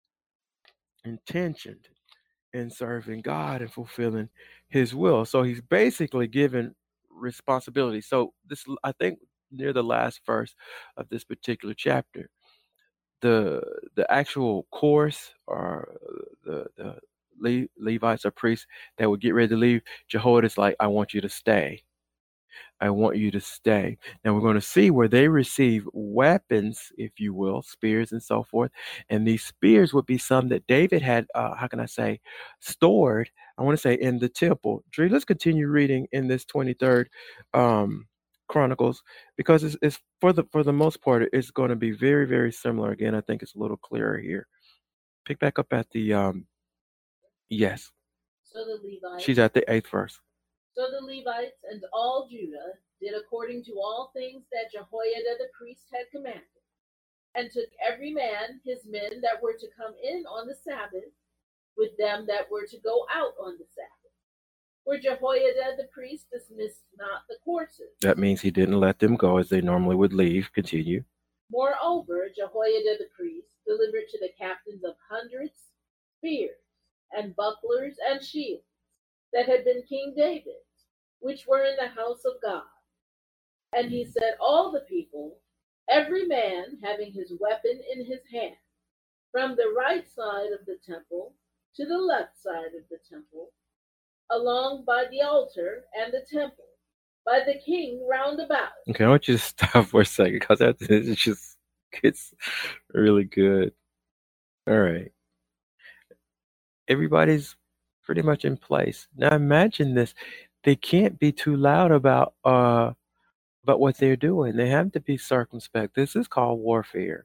intentioned in serving God and fulfilling His will. So He's basically given responsibility. So this, I think, near the last verse of this particular chapter, the the actual course or the Levites or priests that would get ready to leave, Jehoiada's like, I want you to stay. I want you to stay. Now we're going to see where they receive weapons, if you will, spears and so forth. And these spears would be some that David had, how can I say, stored, I want to say, in the temple. Dre, let's continue reading in this 23rd Chronicles, because it's for the most part, it's going to be very, very similar. Again, I think it's a little clearer here. Pick back up at the, yes, So the Levites, she's at the 8th verse. so the Levites and all Judah did according to all things that Jehoiada the priest had commanded, and took every man his men that were to come in on the Sabbath, with them that were to go out on the Sabbath. For Jehoiada the priest dismissed not the courses. That means he didn't let them go as they normally would leave. Continue. Moreover, Jehoiada the priest delivered to the captains of hundreds spears and bucklers and shields that had been King David's, which were in the house of God. And he set all the people, every man having his weapon in his hand, from the right side of the temple to the left side of the temple, along by the altar and the temple, by the king round about. Okay, I want you to stop for a second because it just gets really good. All right. Everybody's pretty much in place. Now imagine this. They can't be too loud about what they're doing. They have to be circumspect. This is called warfare.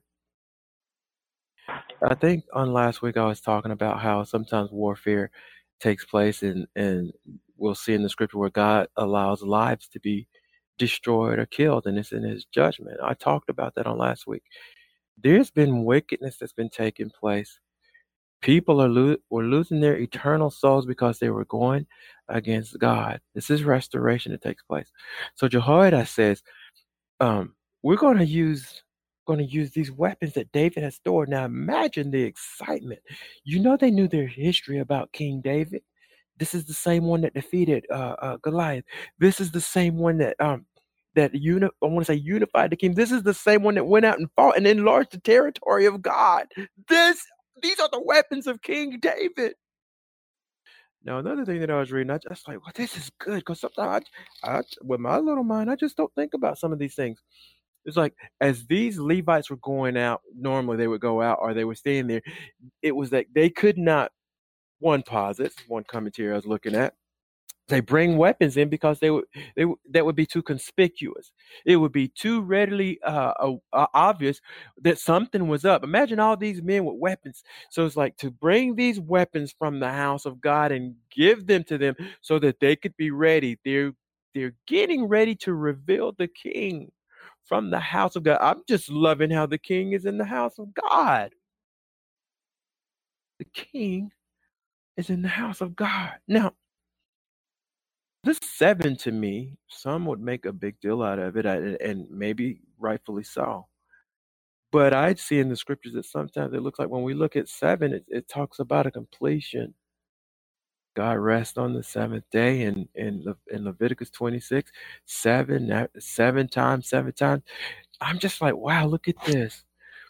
I think on last week I was talking about how sometimes warfare takes place and we'll see in the scripture where God allows lives to be destroyed or killed, and it's in His judgment. I talked about that on last week. There's been wickedness that's been taking place. People were losing their eternal souls because they were going against God. This is restoration that takes place. So Jehoiada says, we're going to use these weapons that David has stored. Now imagine the excitement. They knew their history about King David. This is the same one that defeated Goliath. This is the same one I want to say unified the kingdom. This is the same one that went out and fought and enlarged the territory of God. These are the weapons of King David. Now, another thing that I was reading, I just like, well, this is good because sometimes with my little mind, I just don't think about some of these things. It's like as these Levites were going out, normally they would go out or they were staying there. It was that they could not. One commentary I was looking at, they bring weapons in because that would be too conspicuous. It would be too readily obvious that something was up. Imagine all these men with weapons. So it's like to bring these weapons from the house of God and give them to them so that they could be ready. They're getting ready to reveal the king from the house of God. I'm just loving how the king is in the house of God. The king is in the house of God. Now, This 7 to me, some would make a big deal out of it, and maybe rightfully so. But I'd see in the scriptures that sometimes it looks like when we look at 7, it talks about a completion. God rests on the seventh day in Leviticus 26, 7 times, 7 times. I'm just like, wow, look at this.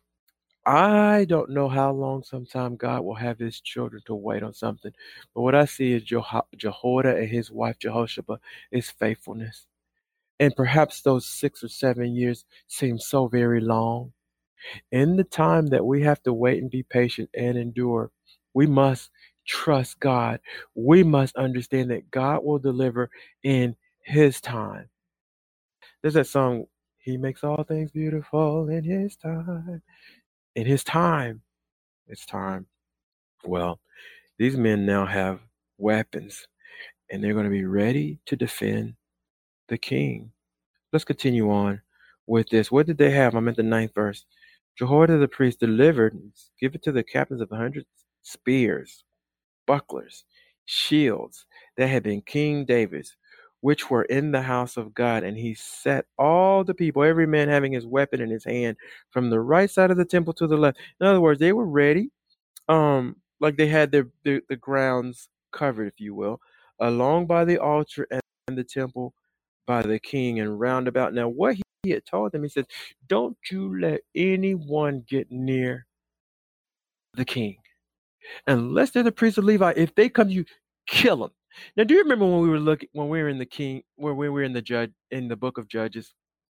I don't know how long sometime God will have his children to wait on something. But what I see is Jehoiada and his wife Jehoshaphat is faithfulness. And perhaps those 6 or 7 years seem so very long. In the time that we have to wait and be patient and endure, we must trust God. We must understand that God will deliver in his time. There's that song, He makes all things beautiful in his time. In his time. It's time. Well, these men now have weapons and they're going to be ready to defend the king. Let's continue on with this. What did they have? I'm at the 9th verse. Jehoiada the priest delivered, give it to the captains of 100 spears, bucklers, shields that had been King David's, which were in the house of God. And he set all the people, every man having his weapon in his hand, from the right side of the temple to the left. In other words, they were ready. Like they had the grounds covered, if you will, along by the altar and the temple by the king and round about. Now, what he had told them, he says, don't you let anyone get near the king unless they're the priest of Levi. If they come to you, kill them. Now, do you remember when we were in the king, when we were in the book of Judges?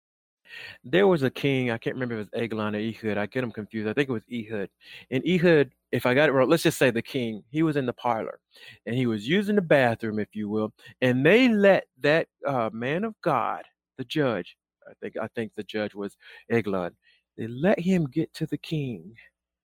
There was a king, I can't remember if it was Eglon or Ehud. I get them confused. I think it was Ehud. And Ehud, if I got it wrong, let's just say the king, he was in the parlor and he was using the bathroom, if you will. And they let that man of God, the judge, I think the judge was Eglon, they let him get to the king.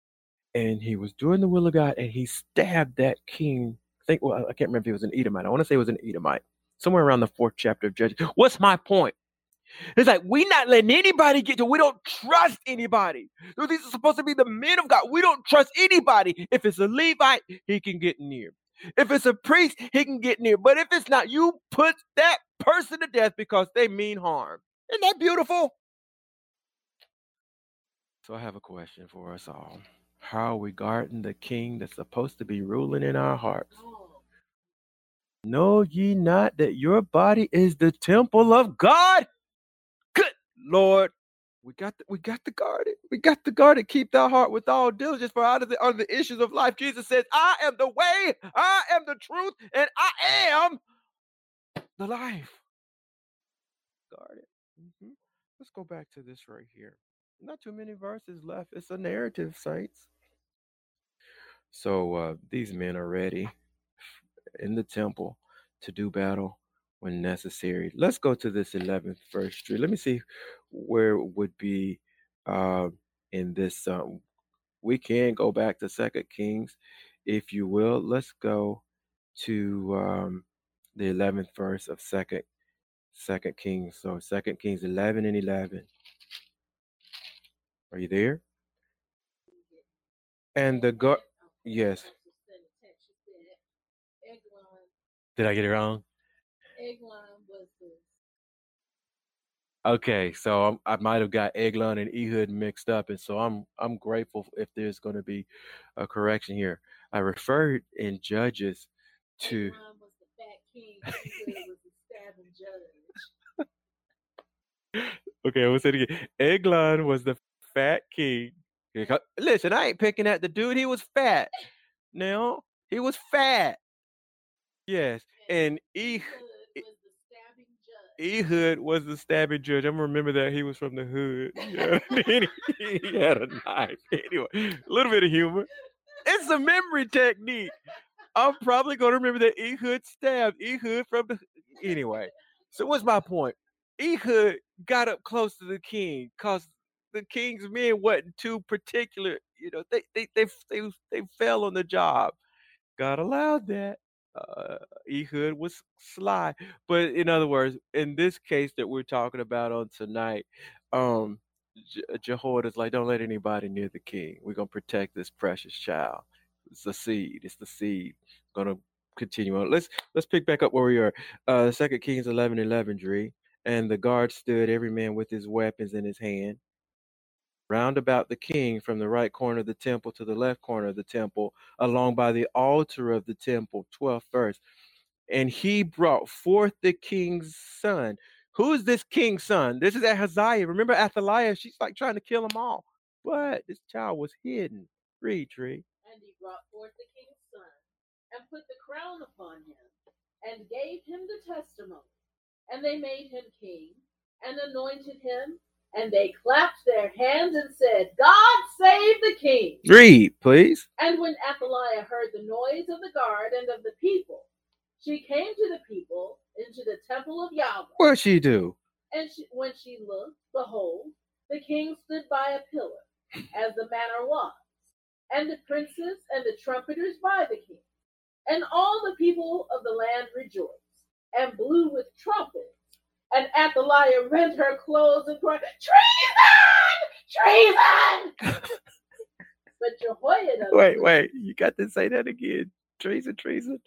And he was doing the will of God and he stabbed that king. I can't remember if he was an Edomite. I want to say it was an Edomite. Somewhere around the 4th chapter of Judges. What's my point? It's like we not letting anybody get to. We don't trust anybody. These are supposed to be the men of God. We don't trust anybody. If it's a Levite, he can get near. If it's a priest, he can get near. But if it's not, you put that person to death because they mean harm. Isn't that beautiful? So I have a question for us all. How are we guarding the king that's supposed to be ruling in our hearts? Know ye not that your body is the temple of God? Good Lord. We got to guard it. We got to guard it. Keep thy heart with all diligence, for out of the issues of life. Jesus says, I am the way, I am the truth, and I am the life. Guard it. Let's go back to this right here. Not too many verses left. It's a narrative, saints. So these men are ready in the temple to do battle when necessary. Let's go to this 11th verse street. Let me see where it would be in this. We can go back to 2 Kings, if you will. Let's go to the 11th verse of Second Kings. So 2 Kings 11 and 11. Are you there? And the God, yes. Did I get it wrong? Okay, so I might have got Eglon and Ehud mixed up, and so I'm grateful if there's going to be a correction here. I referred in Judges to. Eglon was the fat king. Ehud was the stabbing judge. Okay, I will say it again. Eglon was the fat king. Listen, I ain't picking at the dude. He was fat. Now he was fat. Yes, and Ehud was the stabbing judge. I'm gonna remember that he was from the hood. Yeah. He had a knife. Anyway, a little bit of humor. It's a memory technique. I'm probably gonna remember that Ehud stabbed Ehud from the. Anyway, so what's my point? Ehud got up close to the king because the king's men wasn't too particular. You know, they fell on the job. God allowed that. Ehud was sly, but in other words, in this case that we're talking about on tonight, um, Jehoiada's like, don't let anybody near the king. We're gonna protect this precious child. It's the seed. It's the seed. Gonna continue on. Let's pick back up where we are. 2 Kings 11:11, Dree. And the guard stood, every man with his weapons in his hand, round about the king, from the right corner of the temple to the left corner of the temple, along by the altar of the temple. 12th verse. And he brought forth the king's son. Who is this king's son? This is Ahaziah. Remember Athaliah? She's like trying to kill them all. But this child was hidden. Read, Tree. And he brought forth the king's son, and put the crown upon him, and gave him the testimony. And they made him king, and anointed him, and they clapped their hands and said, God save the king. Read, please. And when Athaliah heard the noise of the guard and of the people, she came to the people into the temple of Yahweh. What'd she do? And when she looked, behold, the king stood by a pillar, as the manner was, and the princes and the trumpeters by the king. And all the people of the land rejoiced, and blew with trumpets. And Athaliah rent her clothes and cried, Treason! Treason! But Jehoiada... Wait, you got to say that again. Treason! Treason!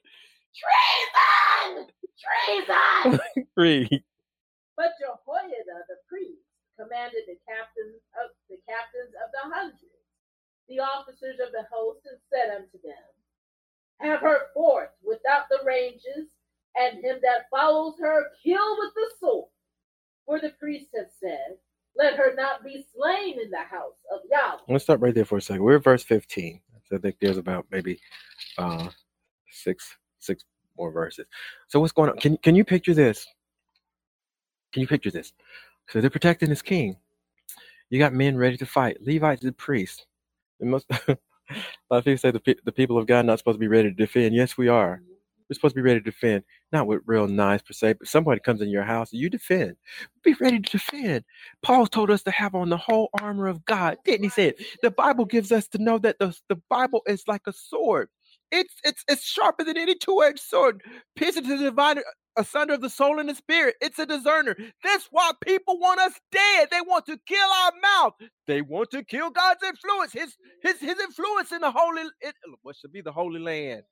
Read. But Jehoiada the priest commanded the captains of the hundreds, the officers of the host, and said unto them, Have her forth without the ranges, and him that follows her kill with the sword. For the priest hath said, Let her not be slain in the house of Yahweh. Let's stop right there for a second. We're at verse 15. So I think there's about maybe six more verses. So what's going on? Can you picture this? Can you picture this? So they're protecting this king. You got men ready to fight. Levites and priests. A lot of people say the people of God are not supposed to be ready to defend. Yes, we are. We're supposed to be ready to defend, not with real nice per se, but somebody comes in your house, you defend. Be ready to defend. Paul told us to have on the whole armor of God, didn't he? Say the Bible gives us to know that the Bible is like a sword. It's sharper than any two-edged sword, piercing to the divider asunder of the soul and the spirit. It's a discerner. That's why people want us dead. They want to kill our mouth. They want to kill God's influence, his influence in the what should be the Holy Land.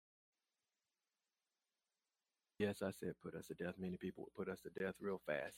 Yes, I said put us to death. Many people would put us to death real fast.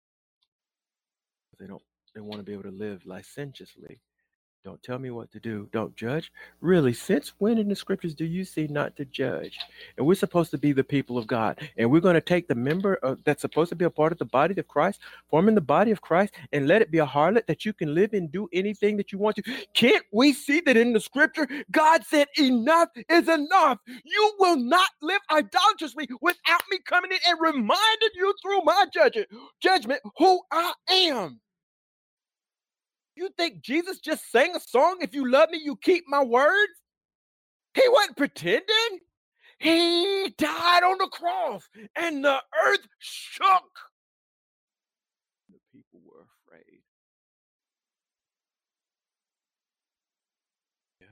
They want to be able to live licentiously. Don't tell me what to do. Don't judge. Really, since when in the scriptures do you see not to judge? And we're supposed to be the people of God. And we're going to take the member that's supposed to be a part of the body of Christ, forming the body of Christ, and let it be a harlot that you can live and do anything that you want to. Can't we see that in the scripture? God said enough is enough. You will not live idolatrously without me coming in and reminding you through my judgment who I am. You think Jesus just sang a song, if you love me, you keep my words? He wasn't pretending. He died on the cross and the earth shook. The people were afraid. Yeah.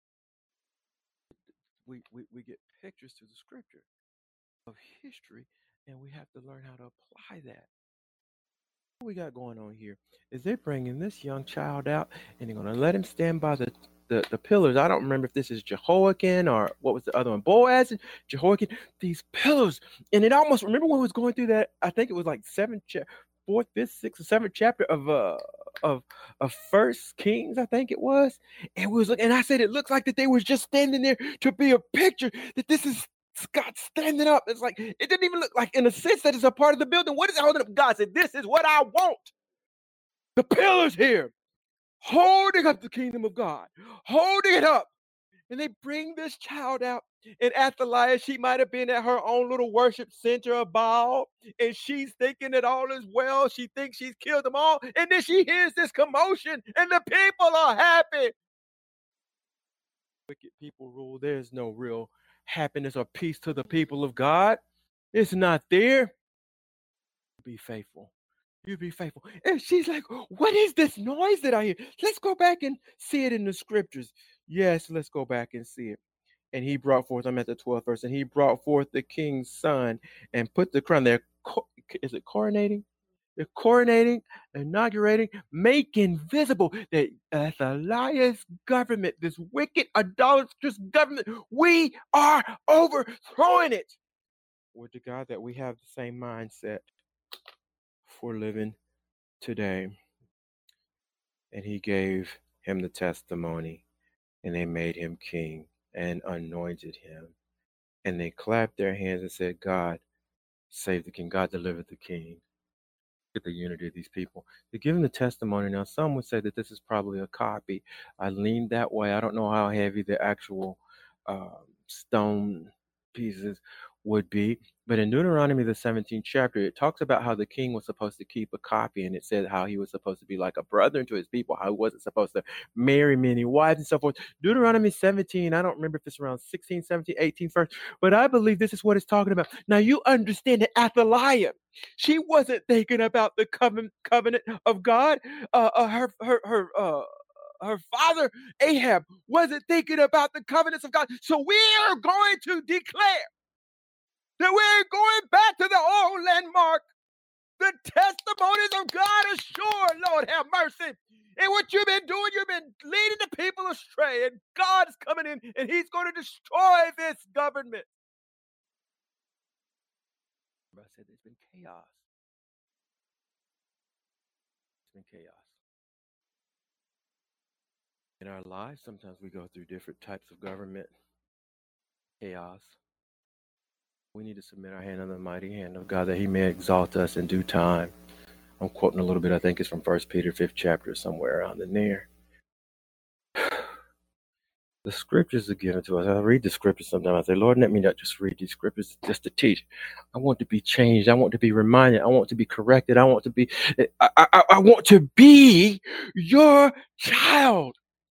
We get pictures to the scripture of history, and we have to learn how to apply that. What we got going on here is they're bringing this young child out, and they're going to let him stand by the pillars. I don't remember if this is Jehoiakim or what was the other one, Boaz and Jehoiakim. These pillars, and it almost, remember when we was going through that, I think it was like 4th, 5th, 6th, or 7th chapter of First Kings, I think it was. And we was looking, and I said it looks like that they was just standing there to be a picture that this is God standing up. It's like, it didn't even look like, in a sense, that it's a part of the building. What is it holding up? God said, this is what I want. The pillars here, holding up the kingdom of God, holding it up. And they bring this child out. And Athaliah, she might have been at her own little worship center of Baal, and she's thinking that all is well. She thinks she's killed them all. And then she hears this commotion, and the people are happy. Wicked people rule. There's no real happiness or peace to the people of God. It's not there. Be faithful. You be faithful. And she's like, what is this noise that I hear? Let's go back and see it in the scriptures. Yes, let's go back and see it. And he brought forth, I'm at the 12th verse, and he brought forth the king's son and put the crown there. Is it coronating? They're coronating, inaugurating, making visible that Athaliah's government, this wicked, idolatrous government, we are overthrowing it. Would to God that we have the same mindset for living today. And he gave him the testimony, and they made him king and anointed him. And they clapped their hands and said, God, save the king. God delivered the king. Look at the unity of these people. They're giving the testimony. Now, some would say that this is probably a copy. I lean that way. I don't know how heavy the actual stone pieces would be. But in Deuteronomy, the 17th chapter, it talks about how the king was supposed to keep a copy, and it said how he was supposed to be like a brother to his people, how he wasn't supposed to marry many wives and so forth. Deuteronomy 17, I don't remember if it's around 16, 17, 18 first, but I believe this is what it's talking about. Now, you understand that Athaliah, she wasn't thinking about the covenant of God. Her father Ahab wasn't thinking about the covenants of God. So we are going to declare that we're going back to the old landmark. The testimonies of God are sure. Lord, have mercy. And what you've been doing, you've been leading the people astray. And God's coming in and he's going to destroy this government. I said there's been chaos. It's been chaos. In our lives, sometimes we go through different types of government chaos. We need to submit our hand under the mighty hand of God that he may exalt us in due time. I'm quoting a little bit, I think it's from 1 Peter 5th chapter, somewhere around in there. The scriptures are given to us. I read the scriptures sometimes. I say, Lord, let me not just read these scriptures just to teach. I want to be changed. I want to be reminded. I want to be corrected. I want to be your child.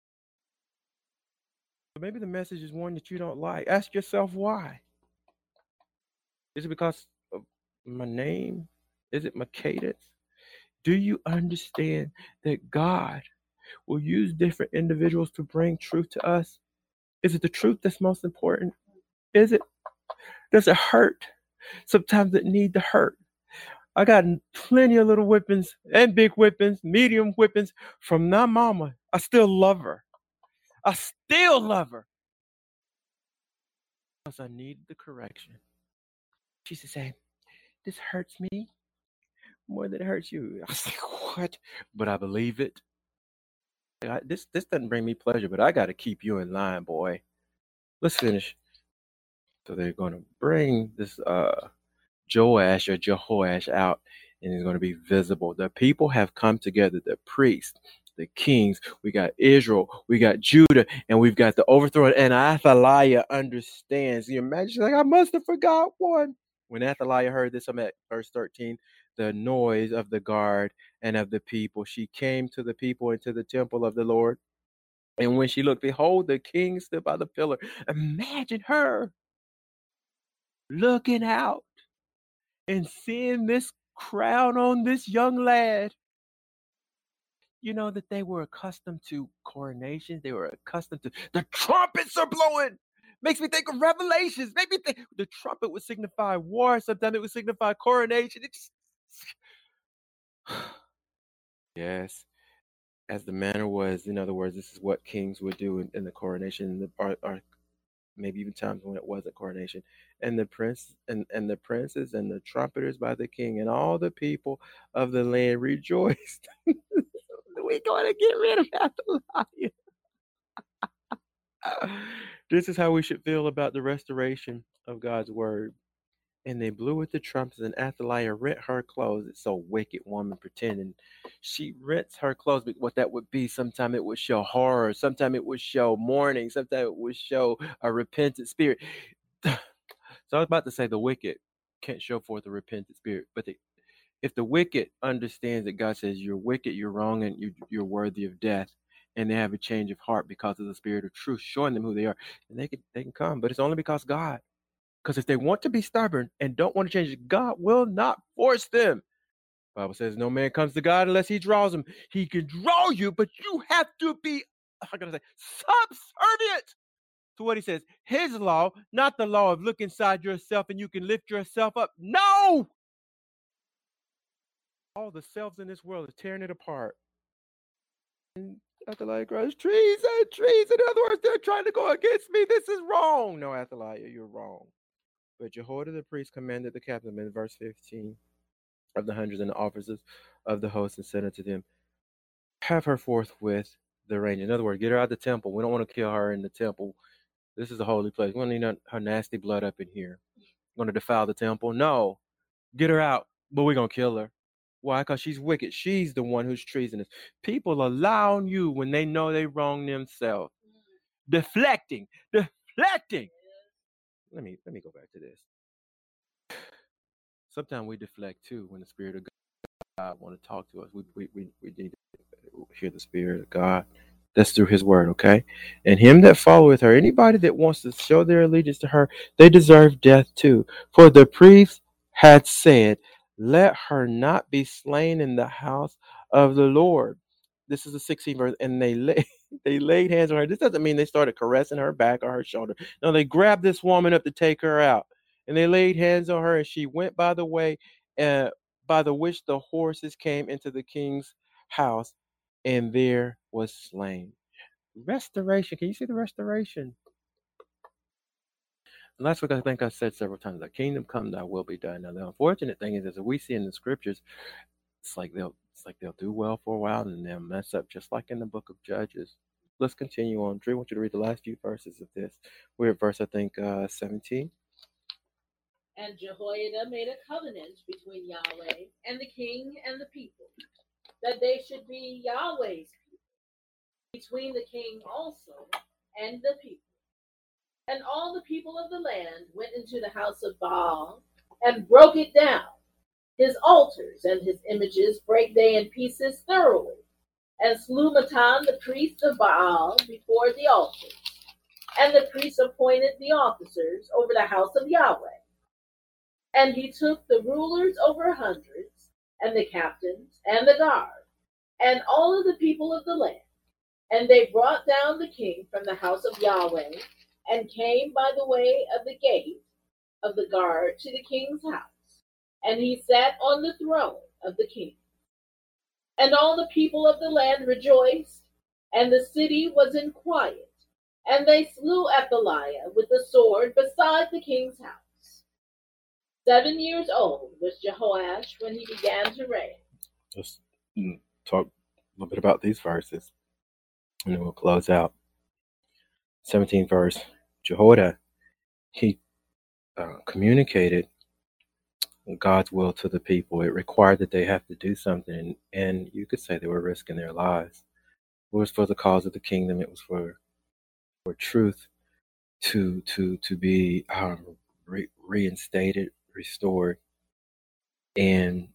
But maybe the message is one that you don't like. Ask yourself why. Is it because of my name? Is it my cadence? Do you understand that God will use different individuals to bring truth to us? Is it the truth that's most important? Is it? Does it hurt? Sometimes it need to hurt. I got plenty of little whippings and big whippings, medium whippings from my mama. I still love her. I still love her. Because I needed the correction. She used to say, this hurts me more than it hurts you. I was like, what? But I believe it. This doesn't bring me pleasure, but I got to keep you in line, boy. Let's finish. So they're going to bring this Joash or Jehoash out, and it's going to be visible. The people have come together, the priests, the kings. We got Israel, we got Judah, and we've got the overthrow. And Athaliah understands. You imagine, she's like, I must have forgot one. When Athaliah heard this, I'm at verse 13, the noise of the guard and of the people. She came to the people into the temple of the Lord. And when she looked, behold, the king stood by the pillar. Imagine her looking out and seeing this crown on this young lad. You know that they were accustomed to coronations. They were accustomed to the trumpets are blowing. Makes me think of Revelations. Make me think the trumpet would signify war. Sometimes it would signify coronation. It just yes, as the manner was. In other words, this is what kings would do in the coronation, or maybe even times when it wasn't coronation. And the prince and the princes and the trumpeters by the king and all the people of the land rejoiced. We're going to get rid of Athaliah. This is how we should feel about the restoration of God's word. And they blew with the trumpets, and Athaliah rent her clothes. It's so wicked woman pretending. She rents her clothes, but what that would be, sometime it would show horror, sometime it would show mourning, sometime it would show a repentant spirit. So I was about to say the wicked can't show forth a repentant spirit, but if the wicked understands that God says you're wicked, you're wrong, and you're worthy of death, and they have a change of heart because of the spirit of truth showing them who they are, and they can come. But it's only because God. Because if they want to be stubborn and don't want to change it, God will not force them. The Bible says no man comes to God unless he draws him. He can draw you, but you have to be, how can I say, subservient to what he says. His law, not the law of look inside yourself and you can lift yourself up. No! all the selves in this world is tearing it apart. And Athaliah cries, treason, treason. In other words, they're trying to go against me. This is wrong. No, Athaliah, you're wrong. But Jehoiada the priest commanded the captain in verse 15 of the hundreds and the officers of the host and said unto them, have her forthwith the range. In other words, get her out of the temple. We don't want to kill her in the temple. This is a holy place. We don't need her nasty blood up in here. Going to defile the temple? No. Get her out, but we're going to kill her. Why? Because she's wicked. She's the one who's treasonous. People allow you when they know they wrong themselves. Deflecting. Let me go back to this. Sometimes we deflect too when the Spirit of God want to talk to us. We need to hear the Spirit of God. That's through His word, okay? And him that followeth her, anybody that wants to show their allegiance to her, they deserve death too. For the priest had said, let her not be slain in the house of the Lord. This is the 16th verse. And they laid hands on her. This doesn't mean they started caressing her back or her shoulder. No, they grabbed this woman up to take her out. And they laid hands on her, and she went by the way by the which the horses came into the king's house, and there was slain. Restoration. Can you see the restoration? And that's what I think I said several times. The kingdom come, thy will be done. Now the unfortunate thing is, as we see in the scriptures, it's like they'll do well for a while and they'll mess up, just like in the book of Judges. Let's continue on. Drew, I want you to read the last few verses of this. We're at verse, I think, 17. And Jehoiada made a covenant between Yahweh and the king and the people, that they should be Yahweh's people, between the king also and the people. And all the people of the land went into the house of Baal and broke it down. His altars and his images brake they in pieces thoroughly, and slew Mattan the priest of Baal before the altars. And the priests appointed the officers over the house of Yahweh. And he took the rulers over hundreds, and the captains, and the guard, and all of the people of the land. And they brought down the king from the house of Yahweh, and came by the way of the gate of the guard to the king's house. And he sat on the throne of the king. And all the people of the land rejoiced, and the city was in quiet. And they slew Athaliah with the sword beside the king's house. 7 years old was Jehoash when he began to reign. Let's talk a little bit about these verses, and then we'll close out. 17th verse. Jehoiada, he communicated God's will to the people. It required that they have to do something, and you could say they were risking their lives. It was for the cause of the kingdom. It was for truth to be reinstated, restored, and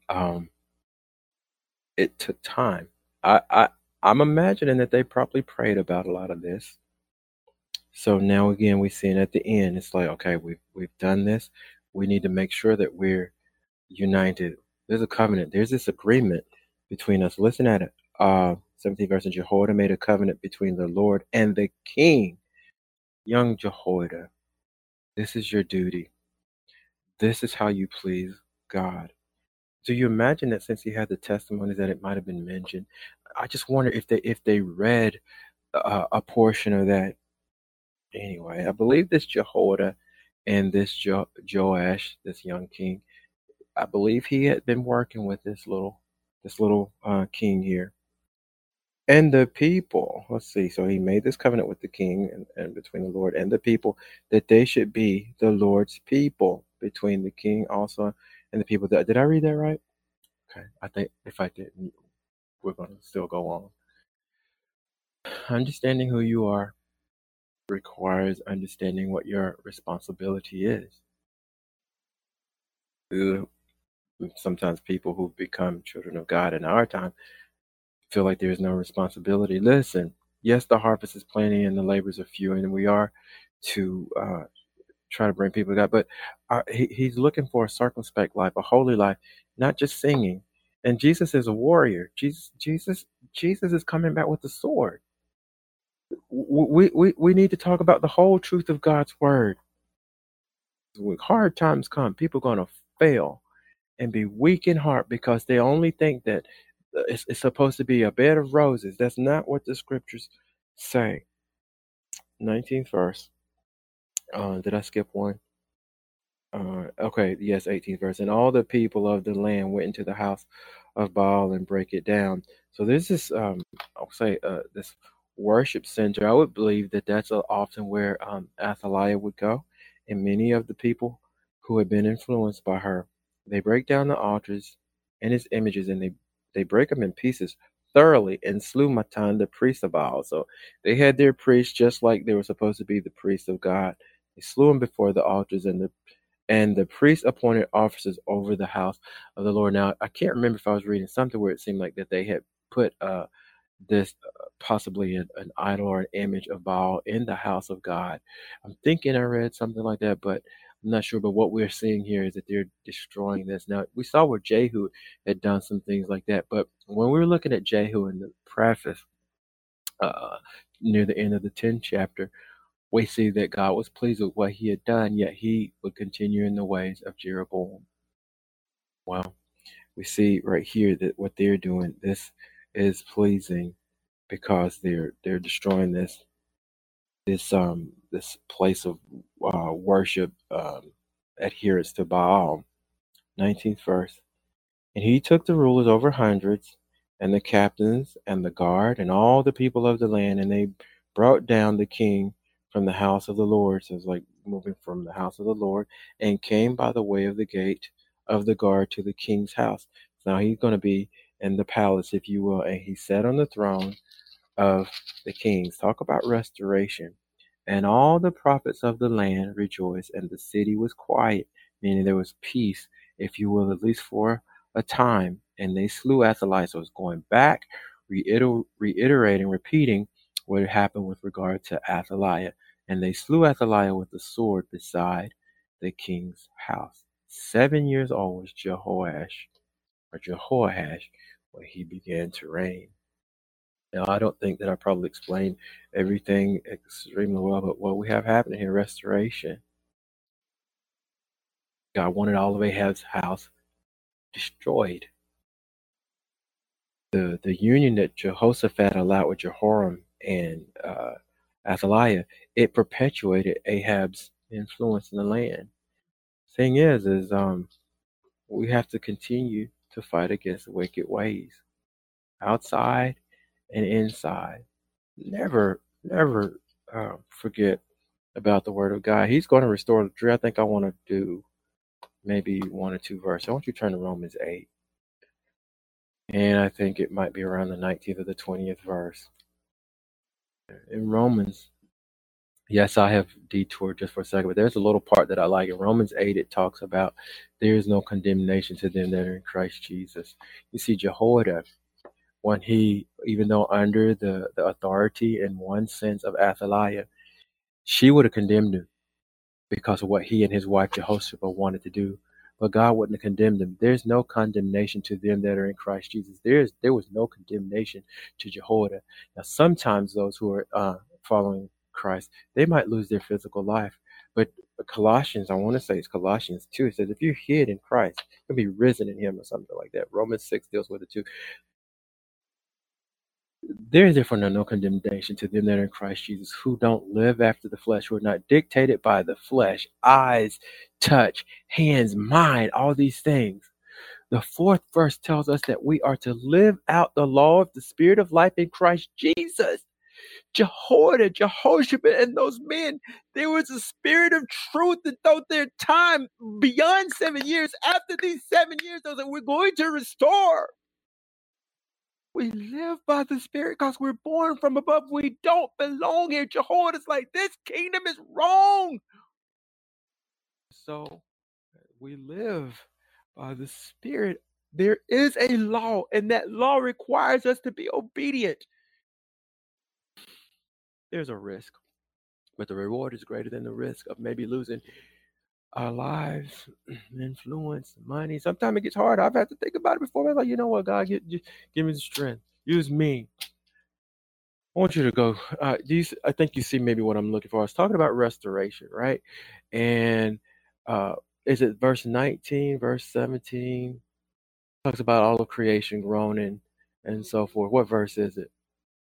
it took time. I'm imagining that they probably prayed about a lot of this. So now again, we're seeing at the end, it's like, okay, we've done this. We need to make sure that we're united. There's a covenant. There's this agreement between us. Listen at it. 17th verse. And Jehoiada made a covenant between the Lord and the king. Young Jehoiada, this is your duty. This is how you please God. Do you imagine that since he had the testimonies that it might have been mentioned? I just wonder if they read a portion of that. Anyway, I believe this Jehoiada and this Joash, this young king, I believe he had been working with this little king here. And the people, let's see, so he made this covenant with the king and between the Lord and the people, that they should be the Lord's people, between the king also and the people. Did I read that right? Okay, I think if I didn't, we're going to still go on. Understanding who you are requires understanding what your responsibility is. Sometimes people who become children of God in our time feel like there's no responsibility. Listen, yes, the harvest is plenty and the labors are few, and we are to try to bring people to God, but he's looking for a circumspect life, a holy life, not just singing. And Jesus is a warrior. Jesus is coming back with the sword. We need to talk about the whole truth of God's word. When hard times come, people are going to fail. and be weak in heart because they only think that it's supposed to be a bed of roses. That's not what the scriptures say. 19th verse. Did I skip one? Okay, yes, 18th verse. And all the people of the land went into the house of Baal and break it down. So this is, I'll say, this worship center. I would believe that that's often where Athaliah would go, and many of the people who had been influenced by her, they break down the altars and his images, and they break them in pieces thoroughly and slew Matan, the priest of Baal. So they had their priests just like they were supposed to be the priests of God. They slew him before the altars, and the priest appointed officers over the house of the Lord. Now, I can't remember if I was reading something where it seemed like that they had put this possibly an idol or an image of Baal in the house of God. I'm thinking I read something like that, but I'm not sure. But what we're seeing here is that they're destroying this. Now, we saw where Jehu had done some things like that, but when we were looking at Jehu in the preface, uh, near the end of the 10th chapter, we see that God was pleased with what he had done, yet he would continue in the ways of Jeroboam. Well, we see right here that what they're doing, this is pleasing because they're destroying this place of worship, adherence to Baal. 19th verse. And he took the rulers over hundreds, and the captains, and the guard, and all the people of the land, and they brought down the king from the house of the Lord. So it's like moving from the house of the Lord, and came by the way of the gate of the guard to the king's house. Now he's going to be in the palace, if you will, and he sat on the throne of the kings. Talk about restoration. And all the prophets of the land rejoiced, and the city was quiet, meaning there was peace, if you will, at least for a time. And they slew Athaliah. So it's going back, reiterating, repeating what had happened with regard to Athaliah. And they slew Athaliah with the sword beside the king's house. 7 years old was Jehoash when he began to reign. Now, I don't think that I probably explained everything extremely well, but what we have happening here, restoration. God wanted all of Ahab's house destroyed. The union that Jehoshaphat allowed with Jehoram and Athaliah, it perpetuated Ahab's influence in the land. Thing is we have to continue to fight against wicked ways, outside and inside. Never forget about the word of God. He's going to restore the tree. I think I want to do maybe 1 or 2 verses. I want you to turn to Romans 8. And I think it might be around the 19th or the 20th verse. In Romans, yes, I have detoured just for a second, but there's a little part that I like. In Romans 8, it talks about there is no condemnation to them that are in Christ Jesus. You see, Jehoiada, when he, even though under the authority in one sense of Athaliah, she would have condemned him because of what he and his wife Jehoshaphat wanted to do. But God wouldn't have condemned them. There's no condemnation to them that are in Christ Jesus. There was no condemnation to Jehoiada. Now, sometimes those who are following Christ, they might lose their physical life. But Colossians, I want to say it's Colossians 2, it says if you're hid in Christ, you'll be risen in him or something like that. Romans 6 deals with it too. There is therefore no condemnation to them that are in Christ Jesus, who don't live after the flesh, who are not dictated by the flesh, eyes, touch, hands, mind, all these things. The 4th verse tells us that we are to live out the law of the Spirit of life in Christ Jesus. Jehoiada, Jehoshaphat, and those men, there was a spirit of truth that though their time beyond 7 years, after these 7 years, that we're going to restore. We live by the Spirit because we're born from above. We don't belong here. Jehoiada's like, this kingdom is wrong. So we live by the Spirit. There is a law, and that law requires us to be obedient. There's a risk, but the reward is greater than the risk of maybe losing our lives, influence, money. Sometimes it gets hard. I've had to think about it before. I'm like, you know what, God, give me the strength. Use me. I want you to go. I think you see maybe what I'm looking for. I was talking about restoration, right? And is it verse 19, verse 17? Talks about all of creation groaning and so forth. What verse is it?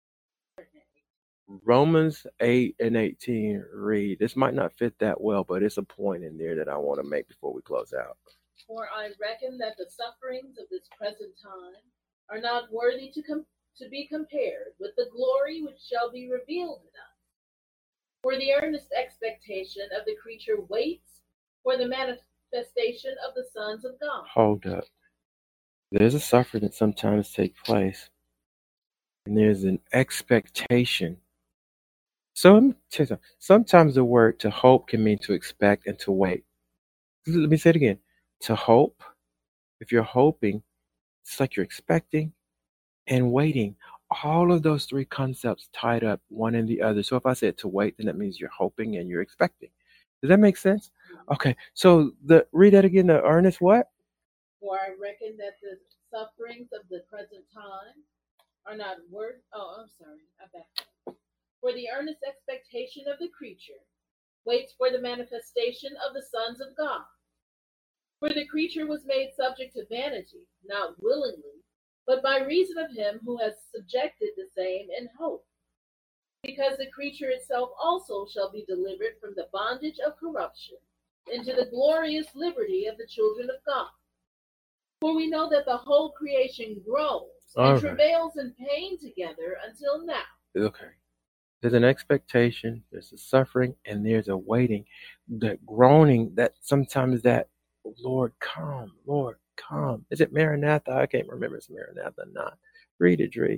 Romans 8 and 18 read. This might not fit that well, but it's a point in there that I want to make before we close out. For I reckon that the sufferings of this present time are not worthy to be compared with the glory which shall be revealed in us. For the earnest expectation of the creature waits for the manifestation of the sons of God. Hold up. There's a suffering that sometimes takes place, and there's an expectation. So let me tell you something. Sometimes the word to hope can mean to expect and to wait. Let me say it again. To hope, if you're hoping, it's like you're expecting and waiting. All of those three concepts tied up one in the other. So if I said to wait, then that means you're hoping and you're expecting. Does that make sense? Okay. So read that again. The earnest what? For I reckon that the sufferings of the present time are not worth. Oh, I'm sorry. I backed up. For the earnest expectation of the creature waits for the manifestation of the sons of God. For the creature was made subject to vanity, not willingly, but by reason of him who has subjected the same in hope. Because the creature itself also shall be delivered from the bondage of corruption into the glorious liberty of the children of God. For we know that the whole creation groans and travails in pain together until now. Okay. There's an expectation, there's a suffering, and there's a waiting. That groaning, that sometimes that, Lord, come, Lord, come. Is it Maranatha? I can't remember if it's Maranatha or not. Read it, Dree.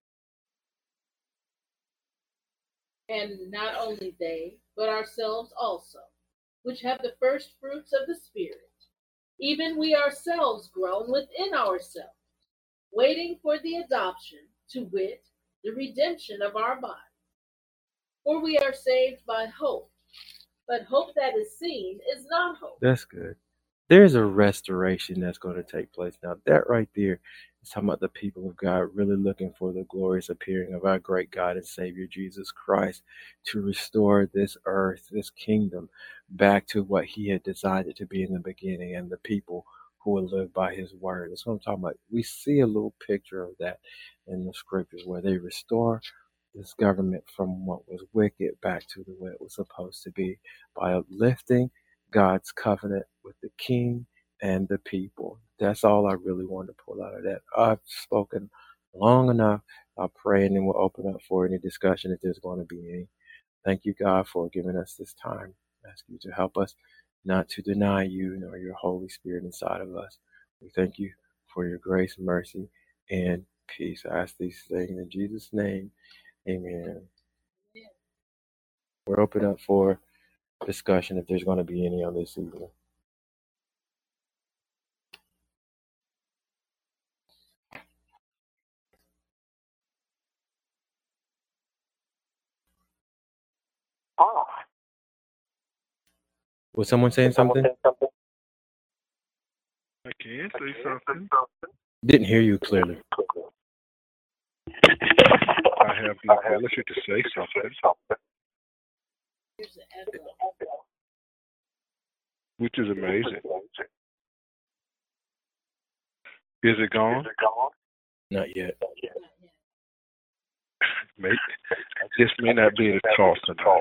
And not only they, but ourselves also, which have the first fruits of the Spirit, even we ourselves groan within ourselves, waiting for the adoption, to wit, the redemption of our body. For we are saved by hope, but hope that is seen is not hope. That's good. There's a restoration that's going to take place. Now, that right there is talking about the people of God really looking for the glorious appearing of our great God and Savior Jesus Christ to restore this earth, this kingdom, back to what He had designed it to be in the beginning, and the people who will live by His word. That's what I'm talking about. We see a little picture of that in the scriptures where they restore this government from what was wicked back to the way it was supposed to be by uplifting God's covenant with the king and the people. That's all I really wanted to pull out of that. I've spoken long enough. I'll pray and then we'll open up for any discussion if there's going to be any. Thank you, God, for giving us this time. I ask you to help us not to deny you nor your Holy Spirit inside of us. We thank you for your grace, mercy, and peace. I ask these things in Jesus' name. Amen. We're open up for discussion if there's going to be any on this evening. Was someone saying something? I can say something. Didn't hear you clearly. I have the ability to say something, which is amazing. Is it gone? Not yet. This may not be the talk tonight.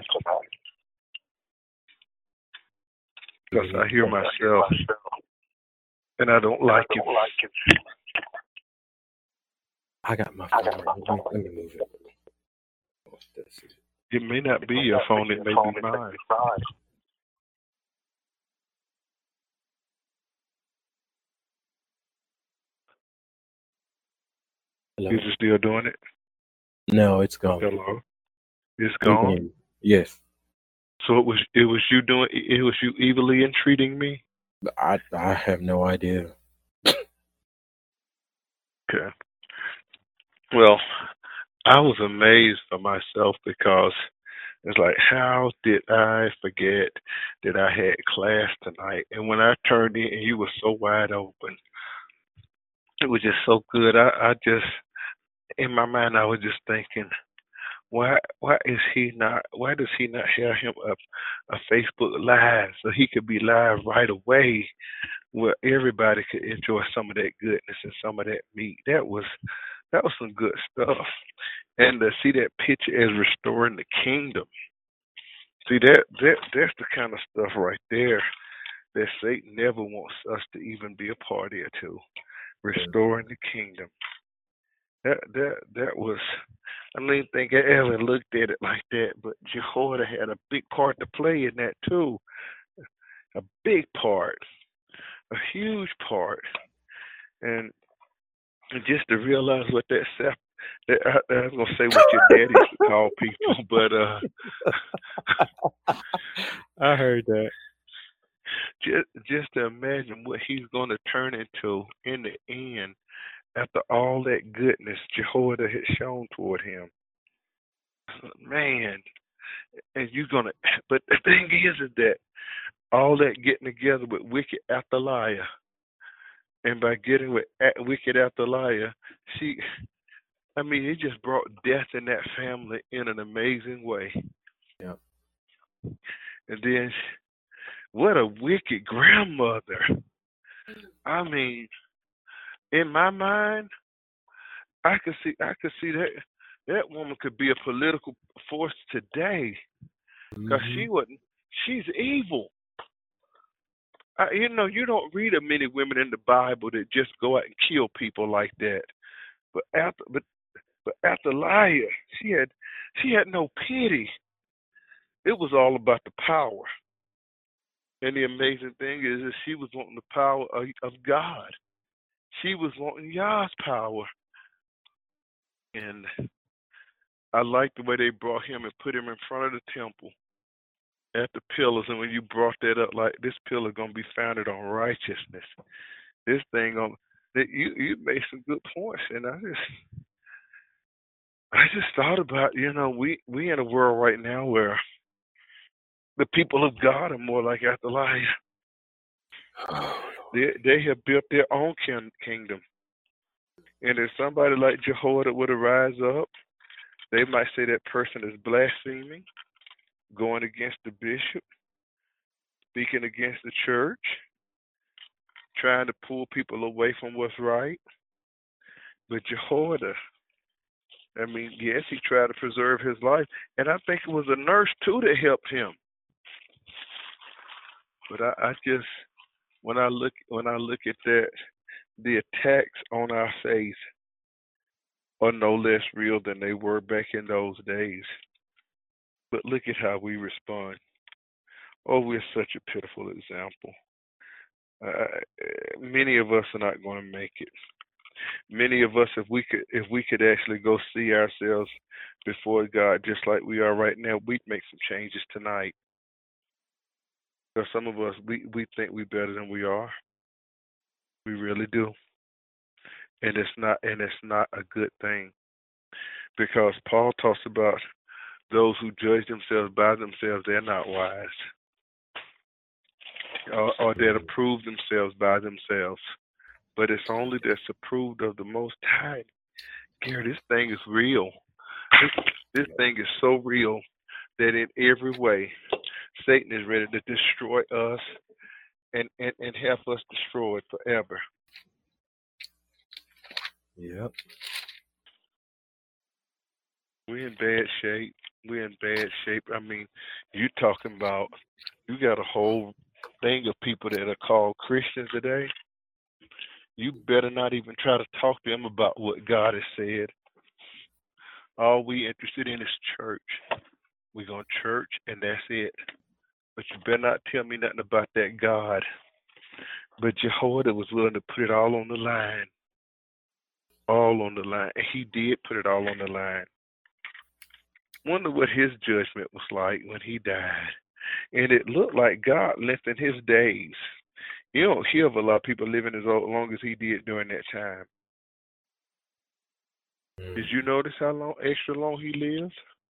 Because I hear myself, and I don't like it. I got my phone. Let me move it. It may not be your phone, it may be mine. Hello? Is it still doing it? No, it's gone. Hello? It's gone? Yes. So it was you doing it was you evilly entreating me? I have no idea. Okay. Well, I was amazed by myself because it's like, how did I forget that I had class tonight? And when I turned in and you were so wide open, it was just so good. I just, in my mind, I was just thinking, why does he not have him a Facebook Live so he could be live right away where everybody could enjoy some of that goodness and some of that meat. That was some good stuff. And to see that picture as restoring the kingdom. See that's the kind of stuff right there that Satan never wants us to even be a party to. Restoring the kingdom. That was, I don't even think I ever looked at it like that, but Jehoiada had a big part to play in that too. A big part. A huge part. And just to realize what I was gonna say what your daddy used to call people, but I heard that. Just to imagine what he's gonna turn into in the end after all that goodness Jehoiada had shown toward him. Man, and but the thing is that all that getting together with wicked Athaliah, and by getting with wicked Athaliah, it just brought death in that family in an amazing way. Yep. And then, what a wicked grandmother. I mean, in my mind, I could see that woman could be a political force today, because she's evil. You don't read of many women in the Bible that just go out and kill people like that. But Athaliah, she had no pity. It was all about the power. And the amazing thing is that she was wanting the power of God. She was wanting Yah's power. And I like the way they brought him and put him in front of the temple at the pillars. And when you brought that up, like, this pillar is going to be founded on righteousness. This thing you made some good points. And I just thought about, we in a world right now where the people of God are more like Athaliah. They have built their own kingdom. And if somebody like Jehoiada were to rise up, they might say that person is blaspheming, going against the bishop, speaking against the church, trying to pull people away from what's right. But Jehoiada, yes, he tried to preserve his life. And I think it was a nurse, too, that helped him. But I just, when I look at that, the attacks on our faith are no less real than they were back in those days. But look at how we respond. Oh, we're such a pitiful example. Many of us are not going to make it. Many of us, if we could actually go see ourselves before God just like we are right now, we'd make some changes tonight. Because some of us, we think we're better than we are. We really do. And it's not a good thing. Because Paul talks about those who judge themselves by themselves, they're not wise. Or that approve themselves by themselves. But it's only that's approved of the Most High. Gary, this thing is real. This thing is so real that in every way, Satan is ready to destroy us and have us destroyed forever. Yep. We're in bad shape. You talking about, you got a whole thing of people that are called Christians today. You better not even try to talk to them about what God has said. All we interested in is church. We go to church and that's it. But you better not tell me nothing about that God. But Jehoiada was willing to put it all on the line. All on the line. And he did put it all on the line. Wonder what his judgment was like when he died. And it looked like God lengthened his days. You don't hear of a lot of people living as long as he did during that time. Did you notice how extra long he lived?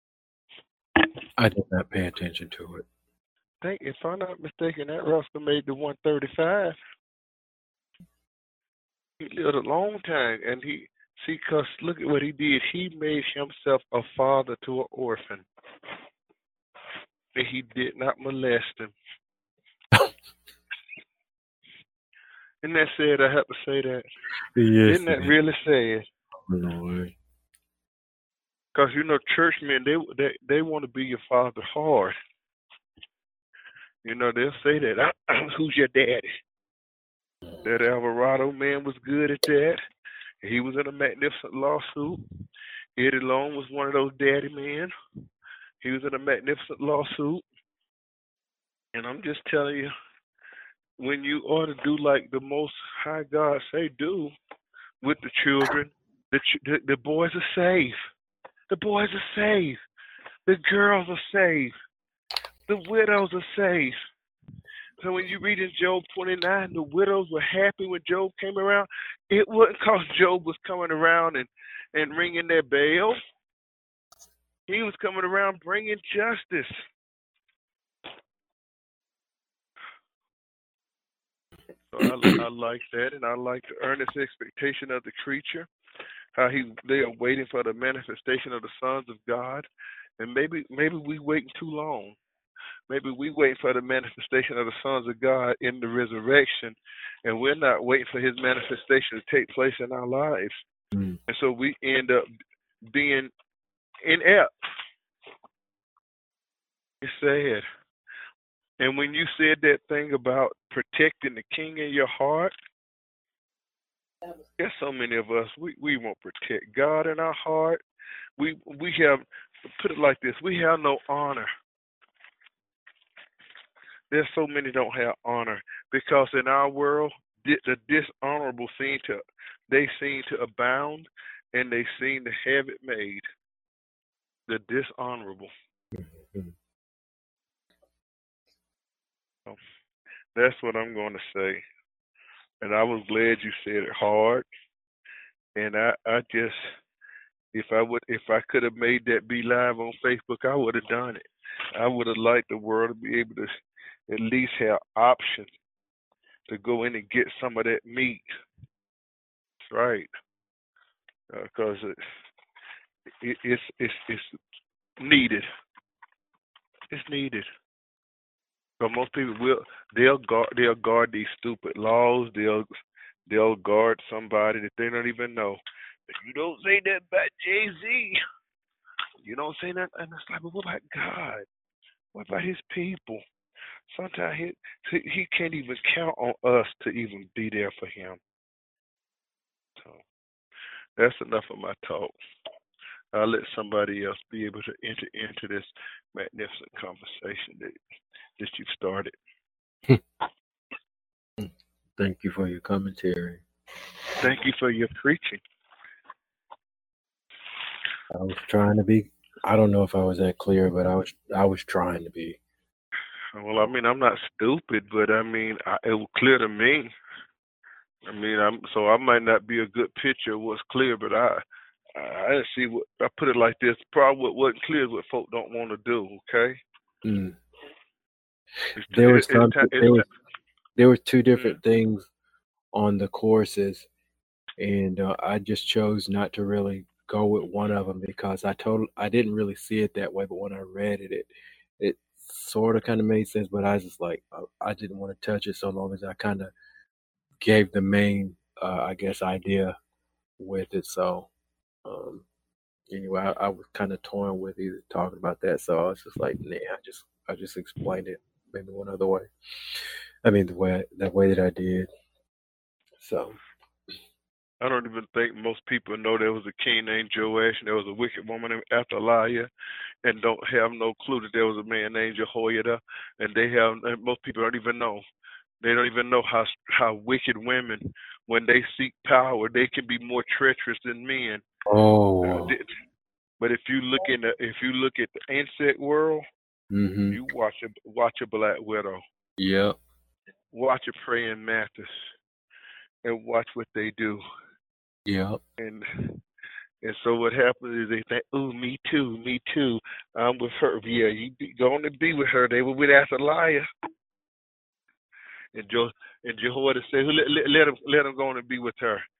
I did not pay attention to it. I think, if I'm not mistaken, that Russell made the 135. He lived a long time, and See, because look at what he did. He made himself a father to an orphan. And he did not molest him. Isn't that sad? I have to say that. Yes. Isn't that really sad? Lord. Because, churchmen, they want to be your father hard. They'll say that. Who's your daddy? That Alvarado man was good at that. He was in a magnificent lawsuit. Eddie Long was one of those daddy men. He was in a magnificent lawsuit. And I'm just telling you, when you ought to do like the Most High God say do with the children, the boys are safe. The boys are safe. The girls are safe. The widows are safe. So when you read in Job 29, the widows were happy when Job came around. It wasn't because Job was coming around and ringing their bell. He was coming around bringing justice. So I like that, and I like the earnest expectation of the creature, how they are waiting for the manifestation of the sons of God. And maybe we waiting too long. Maybe we wait for the manifestation of the sons of God in the resurrection, and we're not waiting for his manifestation to take place in our lives. And so we end up being inept. It's sad. And when you said that thing about protecting the king in your heart, there's so many of us, we won't protect God in our heart. We have, put it like this, we have no honor. There's so many don't have honor because in our world, the dishonorable seem to abound, and they seem to have it made. The dishonorable. So that's what I'm going to say. And I was glad you said it hard. And I just, if I could have made that be live on Facebook, I would have done it. I would have liked the world to be able to at least have options to go in and get some of that meat. That's right. Because it's needed. It's needed. But most people they'll guard these stupid laws. They'll guard somebody that they don't even know. If you don't say that about Jay-Z, you don't say that, and it's like, but what about God? What about his people? Sometimes he can't even count on us to even be there for him. So that's enough of my talk. I'll let somebody else be able to enter into this magnificent conversation that you've started. Thank you for your commentary. Thank you for your preaching. I was trying to be. I don't know if I was that clear, but I was trying to be. Well, I mean, I'm not stupid, but I mean, it was clear to me. I mean, I might not be a good picture of what's clear, but I didn't see what. I put it like this: probably what wasn't clear is what folk don't want to do. Okay. There were two different things on the courses, and I just chose not to really go with one of them because I didn't really see it that way, but when I read it sort of kind of made sense, but I was just like, I didn't want to touch it so long as I kind of gave the main, I guess, idea with it. So anyway, I was kind of torn with either talking about that. So I was just like, nah, I just explained it maybe one other way. I mean, the way that I did. So I don't even think most people know there was a king named Joash and there was a wicked woman named Athaliah, and don't have no clue that there was a man named Jehoiada, and most people don't even know. They don't even know how wicked women, when they seek power, they can be more treacherous than men. Oh. But if you look at the insect world, you watch a black widow. Yep. Watch a praying mantis, and watch what they do. Yep. And so what happens is they think, "Ooh, me too. I'm with her. Yeah, you going to be with her." They were with Athaliah, and Jehoiada said, "Let him go on and be with her."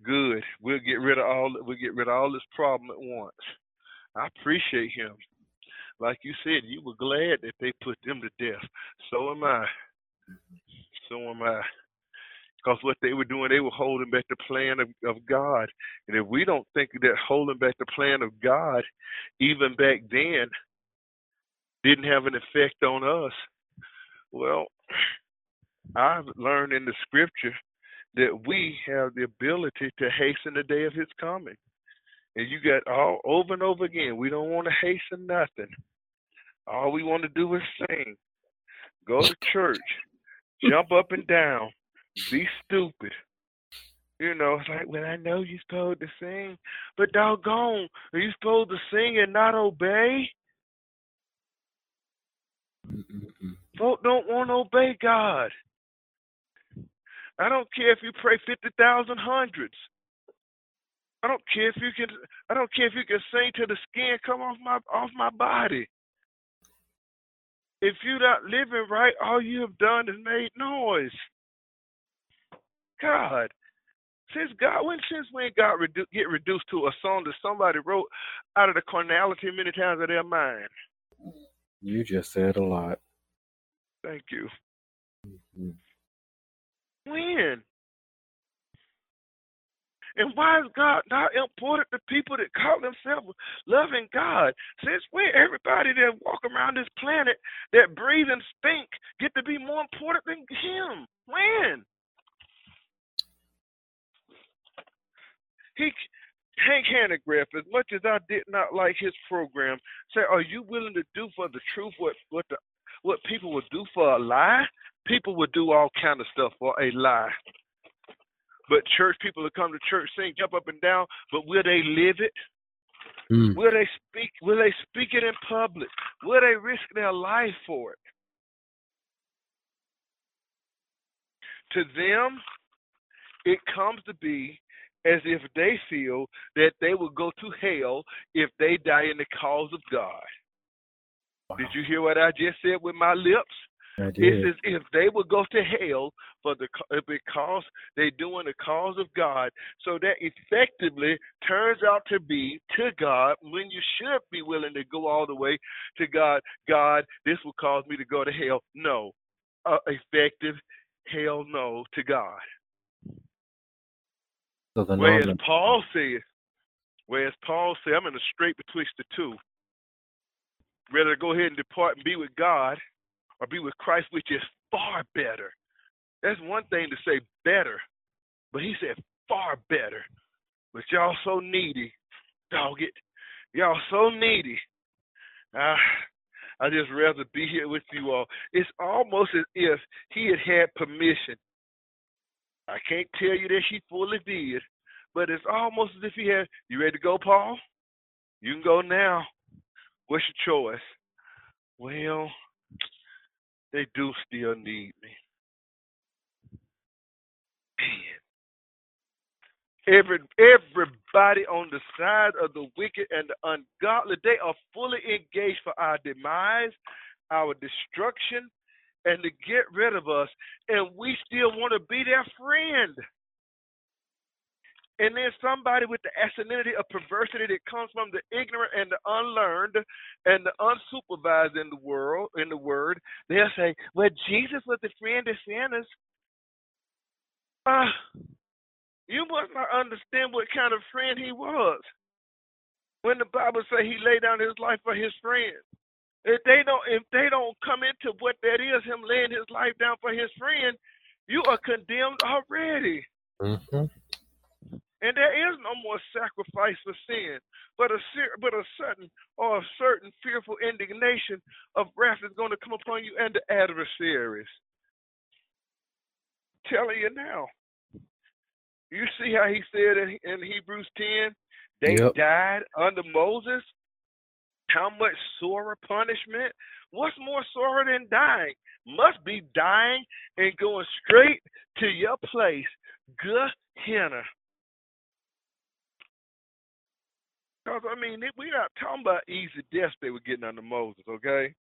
Good. We'll get rid of all this problem at once. I appreciate him. Like you said, you were glad that they put them to death. So am I. So am I. Because what they were doing, they were holding back the plan of God. And if we don't think that holding back the plan of God, even back then, didn't have an effect on us, well, I've learned in the scripture that we have the ability to hasten the day of his coming. And you got all over and over again, we don't want to hasten nothing. All we want to do is sing, go to church, jump up and down, be stupid. You know, it's like, well, I know you're supposed to sing, but doggone, are you supposed to sing and not obey? Folk don't want to obey God. I don't care if you pray 50,000 hundreds. I don't care if you can sing till the skin come off my body. If you're not living right, all you have done is made noise. God, since when God get reduced to a song that somebody wrote out of the carnality many times of their mind? You just said a lot. Thank you. When? And why is God not important to people that call themselves loving God? Since when everybody that walk around this planet that breathe and stink get to be more important than him? When? Hank Hanegraaff, as much as I did not like his program, said, are you willing to do for the truth what people would do for a lie? People would do all kind of stuff for a lie. But church people that come to church sing, jump up and down, but will they live it? Will they speak it in public? Will they risk their life for it? To them, it comes to be as if they feel that they will go to hell if they die in the cause of God. Wow. Did you hear what I just said with my lips? I did. It's as if they will go to hell because they're doing the cause of God. So that effectively turns out to be to God when you should be willing to go all the way to God. God, this will cause me to go to hell. No. Effective hell no to God. So whereas Paul said, I'm in a strait betwixt the two. Rather go ahead and depart and be with God or be with Christ, which is far better. That's one thing to say better, but he said far better. But y'all so needy, dog it. Y'all so needy. I just rather be here with you all. It's almost as if he had permission. I can't tell you that she fully did, but it's almost as if he had, you ready to go, Paul? You can go now. What's your choice? Well, they do still need me. Everybody on the side of the wicked and the ungodly, they are fully engaged for our demise, our destruction, and to get rid of us. And we still want to be their friend. And then somebody with the asininity of perversity that comes from the ignorant and the unlearned and the unsupervised in the word, they'll say, well, Jesus was the friend of sinners. You must not understand what kind of friend he was. When the Bible says he laid down his life for his friends. If they don't come into what that is, him laying his life down for his friend, you are condemned already. Mm-hmm. And there is no more sacrifice for sin, but a certain fearful indignation of wrath is going to come upon you and the adversaries. I'm telling you now. You see how he said in Hebrews 10, they died under Moses? How much sorer punishment? What's more sorer than dying? Must be dying and going straight to your place, Gehenna. Because, I mean, we're not talking about easy deaths they were getting under Moses, okay?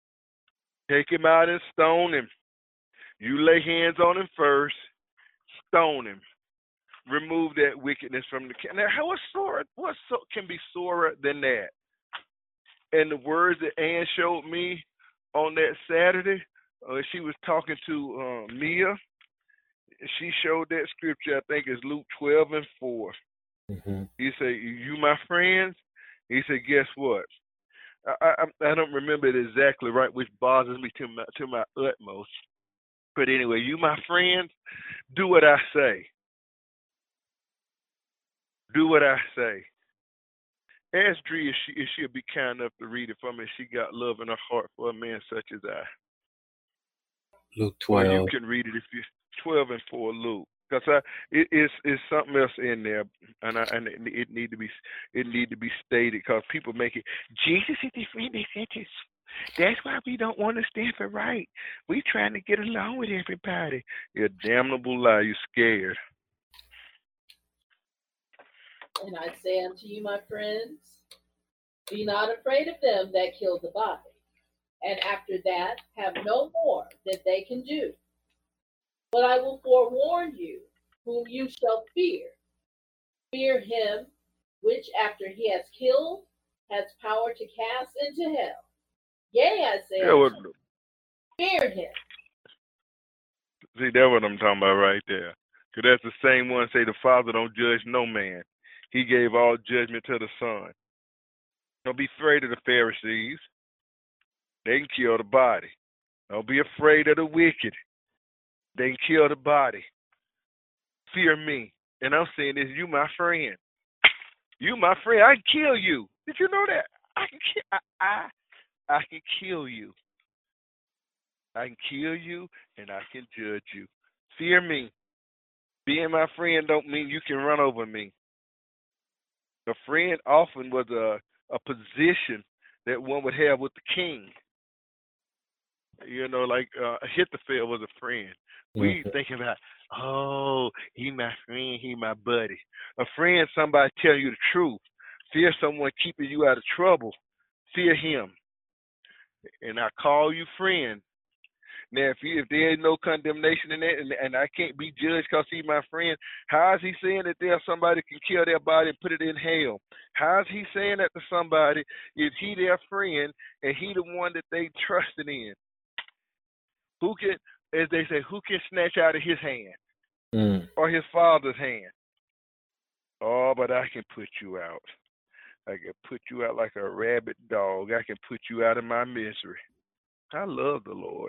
Take him out and stone him. You lay hands on him first, stone him. Remove that wickedness from the camp. Now, what can be sorer than that? And the words that Ann showed me on that Saturday, she was talking to Mia. She showed that scripture, I think it's Luke 12:4. Mm-hmm. He said, "You my friends." He said, "Guess what? I don't remember it exactly right, which bothers me to my utmost. But anyway, you my friends, do what I say. Do what I say." Ask Dree if she'll be kind enough to read it for me. She got love in her heart for a man such as I. Luke Or you 12. can read it if you 12:4 Luke, because it's something else in there, and it need to be stated because people make it Jesus is the friend they sent us. That's why we don't want to stand for right. We trying to get along with everybody. You're a damnable lie. You're scared. And I say unto you, my friends, be not afraid of them that kill the body, and after that have no more that they can do. But I will forewarn you whom you shall fear. Fear him which after he has killed has power to cast into hell. Yea, I say unto you, fear him. See, that's what I'm talking about right there. Because that's the same one say the Father don't judge no man. He gave all judgment to the Son. Don't be afraid of the Pharisees. They can kill the body. Don't be afraid of the wicked. They can kill the body. Fear me. And I'm saying this, you my friend. You my friend. I can kill you. Did you know that? I can kill you. I can kill you and I can judge you. Fear me. Being my friend don't mean you can run over me. A friend often was a position that one would have with the king. You know, like Ahithophel was a friend. We think about, oh, he my friend, he my buddy. A friend, somebody tell you the truth. Fear someone keeping you out of trouble. Fear him. And I call you friend. Now, if there is no condemnation in that, and I can't be judged because he's my friend, how is he saying that there's somebody can kill their body and put it in hell? How is he saying that to somebody if he their friend and he the one that they trusted in? Who can, as they say, who can snatch out of his hand or his father's hand? Oh, but I can put you out. I can put you out like a rabid dog. I can put you out of my misery. I love the Lord.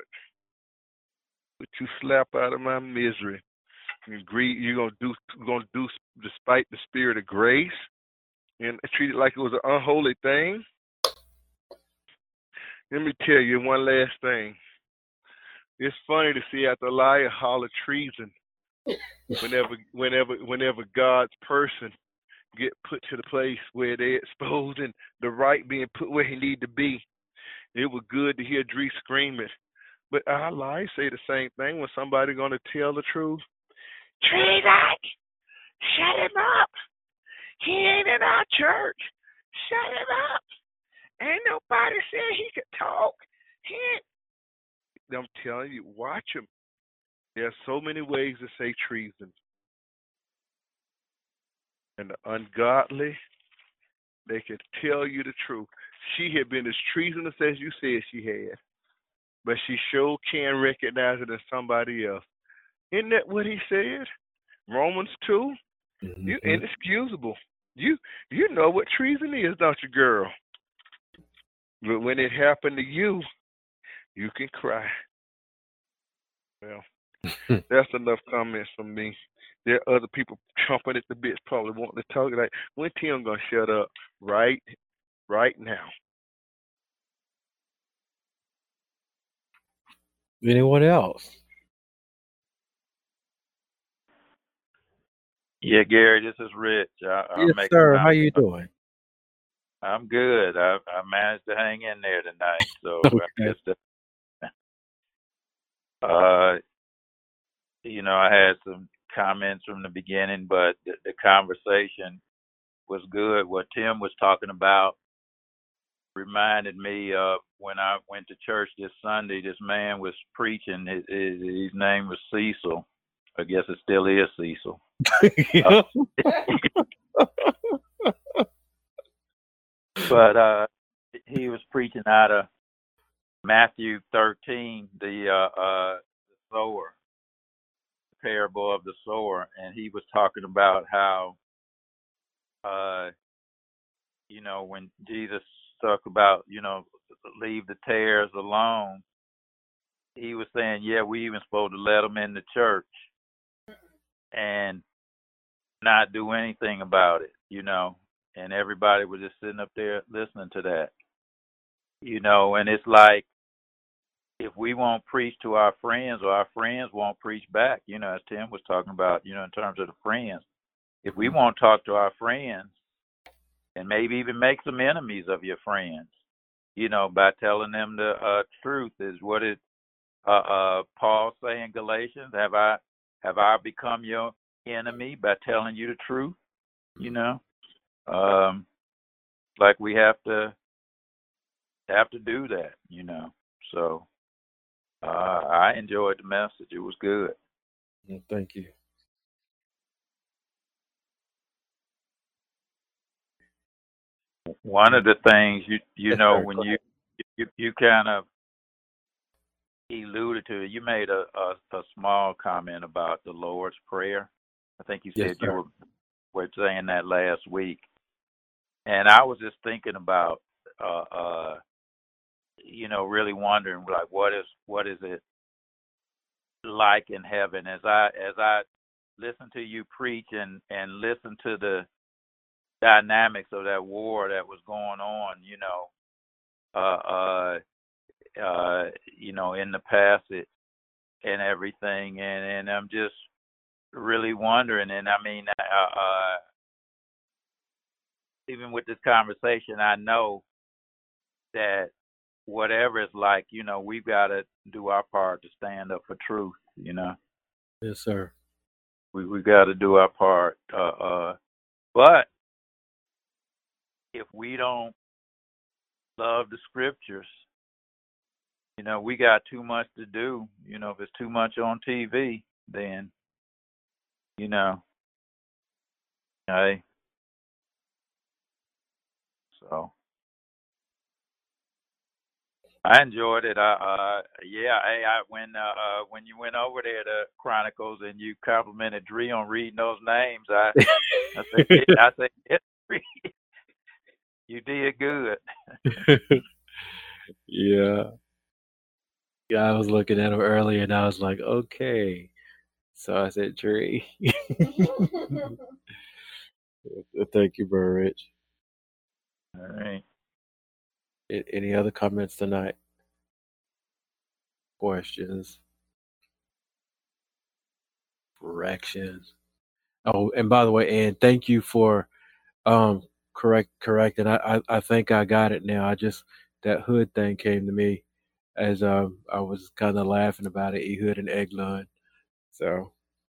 Put you slap out of my misery. You're gonna do despite the spirit of grace and treat it like it was an unholy thing. Let me tell you one last thing. It's funny to see Athaliah holler treason whenever God's person get put to the place where they're exposed and the right being put where he need to be. It was good to hear Dree scream it. But I say the same thing when somebody gonna tell the truth. Treason! Shut him up! He ain't in our church. Shut him up! Ain't nobody said he could talk. I'm telling you, watch him. There are so many ways to say treason. And the ungodly, they can tell you the truth. She had been as treasonous as you said she had. But she sure can recognize it as somebody else. Isn't that what he said? Romans 2? You're inexcusable. You know what treason is, don't you, girl? But when it happened to you, you can cry. Well, that's enough comments from me. There are other people chomping at the bits probably wanting to talk. Like, when Tim gonna shut up? Right now. Anyone else? Yeah, Gary, this is Rich. I'll Yes, make sir. a How comment. you doing? I'm good. I managed to hang in there tonight. So Okay. I had some comments from the beginning, but the conversation was good. What Tim was talking about reminded me of when I went to church this Sunday. This man was preaching. His name was Cecil, I guess it still is Cecil. Yeah. But he was preaching out of Matthew 13, the sower, parable of the sower, and he was talking about how, when Jesus talked about, leave the tares alone, he was saying, yeah, we even supposed to let them in the church and not do anything about it, and everybody was just sitting up there listening to that, and it's like, if we won't preach to our friends or our friends won't preach back, as Tim was talking about, in terms of the friends, if we won't talk to our friends and maybe even make some enemies of your friends, by telling them the truth, is what it Paul say in Galatians, have I become your enemy by telling you the truth? Like we have to do that, So I enjoyed the message. It was good. Well, thank you. One of the things Yes, sir. when Go you kind of alluded to, you made a small comment about the Lord's Prayer. I think you Yes, said sir. you were saying that last week, and I was just thinking about really wondering, like, what is it like in heaven, as I listen to you preach and listen to the dynamics of that war that was going on, in the passage and everything, and I'm just really wondering, and I mean, even with this conversation, I know that whatever it's like, we've got to do our part to stand up for truth, Yes, sir. we got to do our part, but if we don't love the scriptures, we got too much to do. If it's too much on TV, then, hey, so I enjoyed it. When you went over there to Chronicles and you complimented Dree on reading those names, I said, you did good. Yeah. Yeah, I was looking at him earlier and I was like, okay. So I said, Tree. Thank you, Brother Rich. All right. Any other comments tonight? Questions? Corrections? Oh, and by the way, Ann, thank you for correcting. I think I got it now. That hood thing came to me as I was kind of laughing about it. Ehud and Eglon. So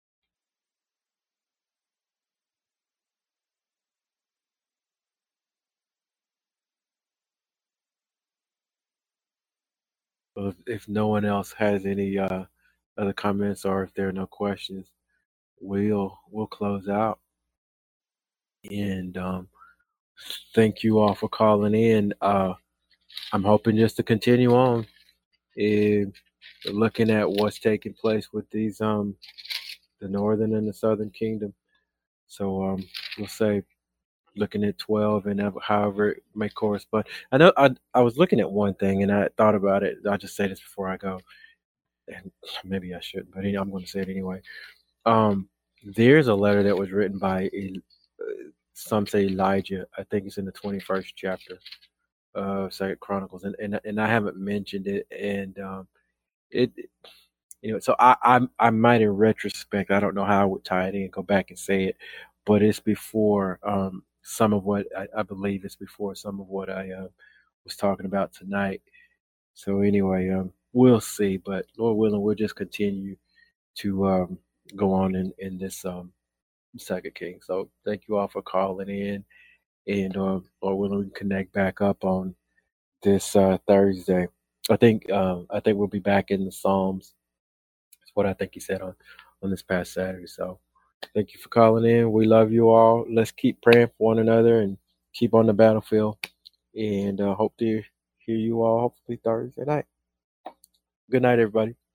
well, if no one else has any other comments or if there are no questions, we'll close out. And thank you all for calling in. I'm hoping just to continue on looking at what's taking place with these the northern and the southern kingdom. So we'll say looking at 12 and however it may correspond. I know I was looking at one thing and I thought about it. I'll just say this before I go, and maybe I shouldn't, but I'm going to say it anyway. There's a letter that was written by some say Elijah. I think it's in the 21st chapter of Second Chronicles, and I haven't mentioned it, and it so I might in retrospect, I don't know how I would tie it in, go back and say it, but it's before some of what I believe it's before some of what I was talking about tonight. So anyway, we'll see, but Lord willing, we'll just continue to go on in this Second King. So thank you all for calling in, and Lord willing, we can connect back up on this Thursday. I think we'll be back in the Psalms. That's what I think he said on this past Saturday. So thank you for calling in. We love you all. Let's keep praying for one another and keep on the battlefield. And hope to hear you all hopefully Thursday night. Good night, everybody.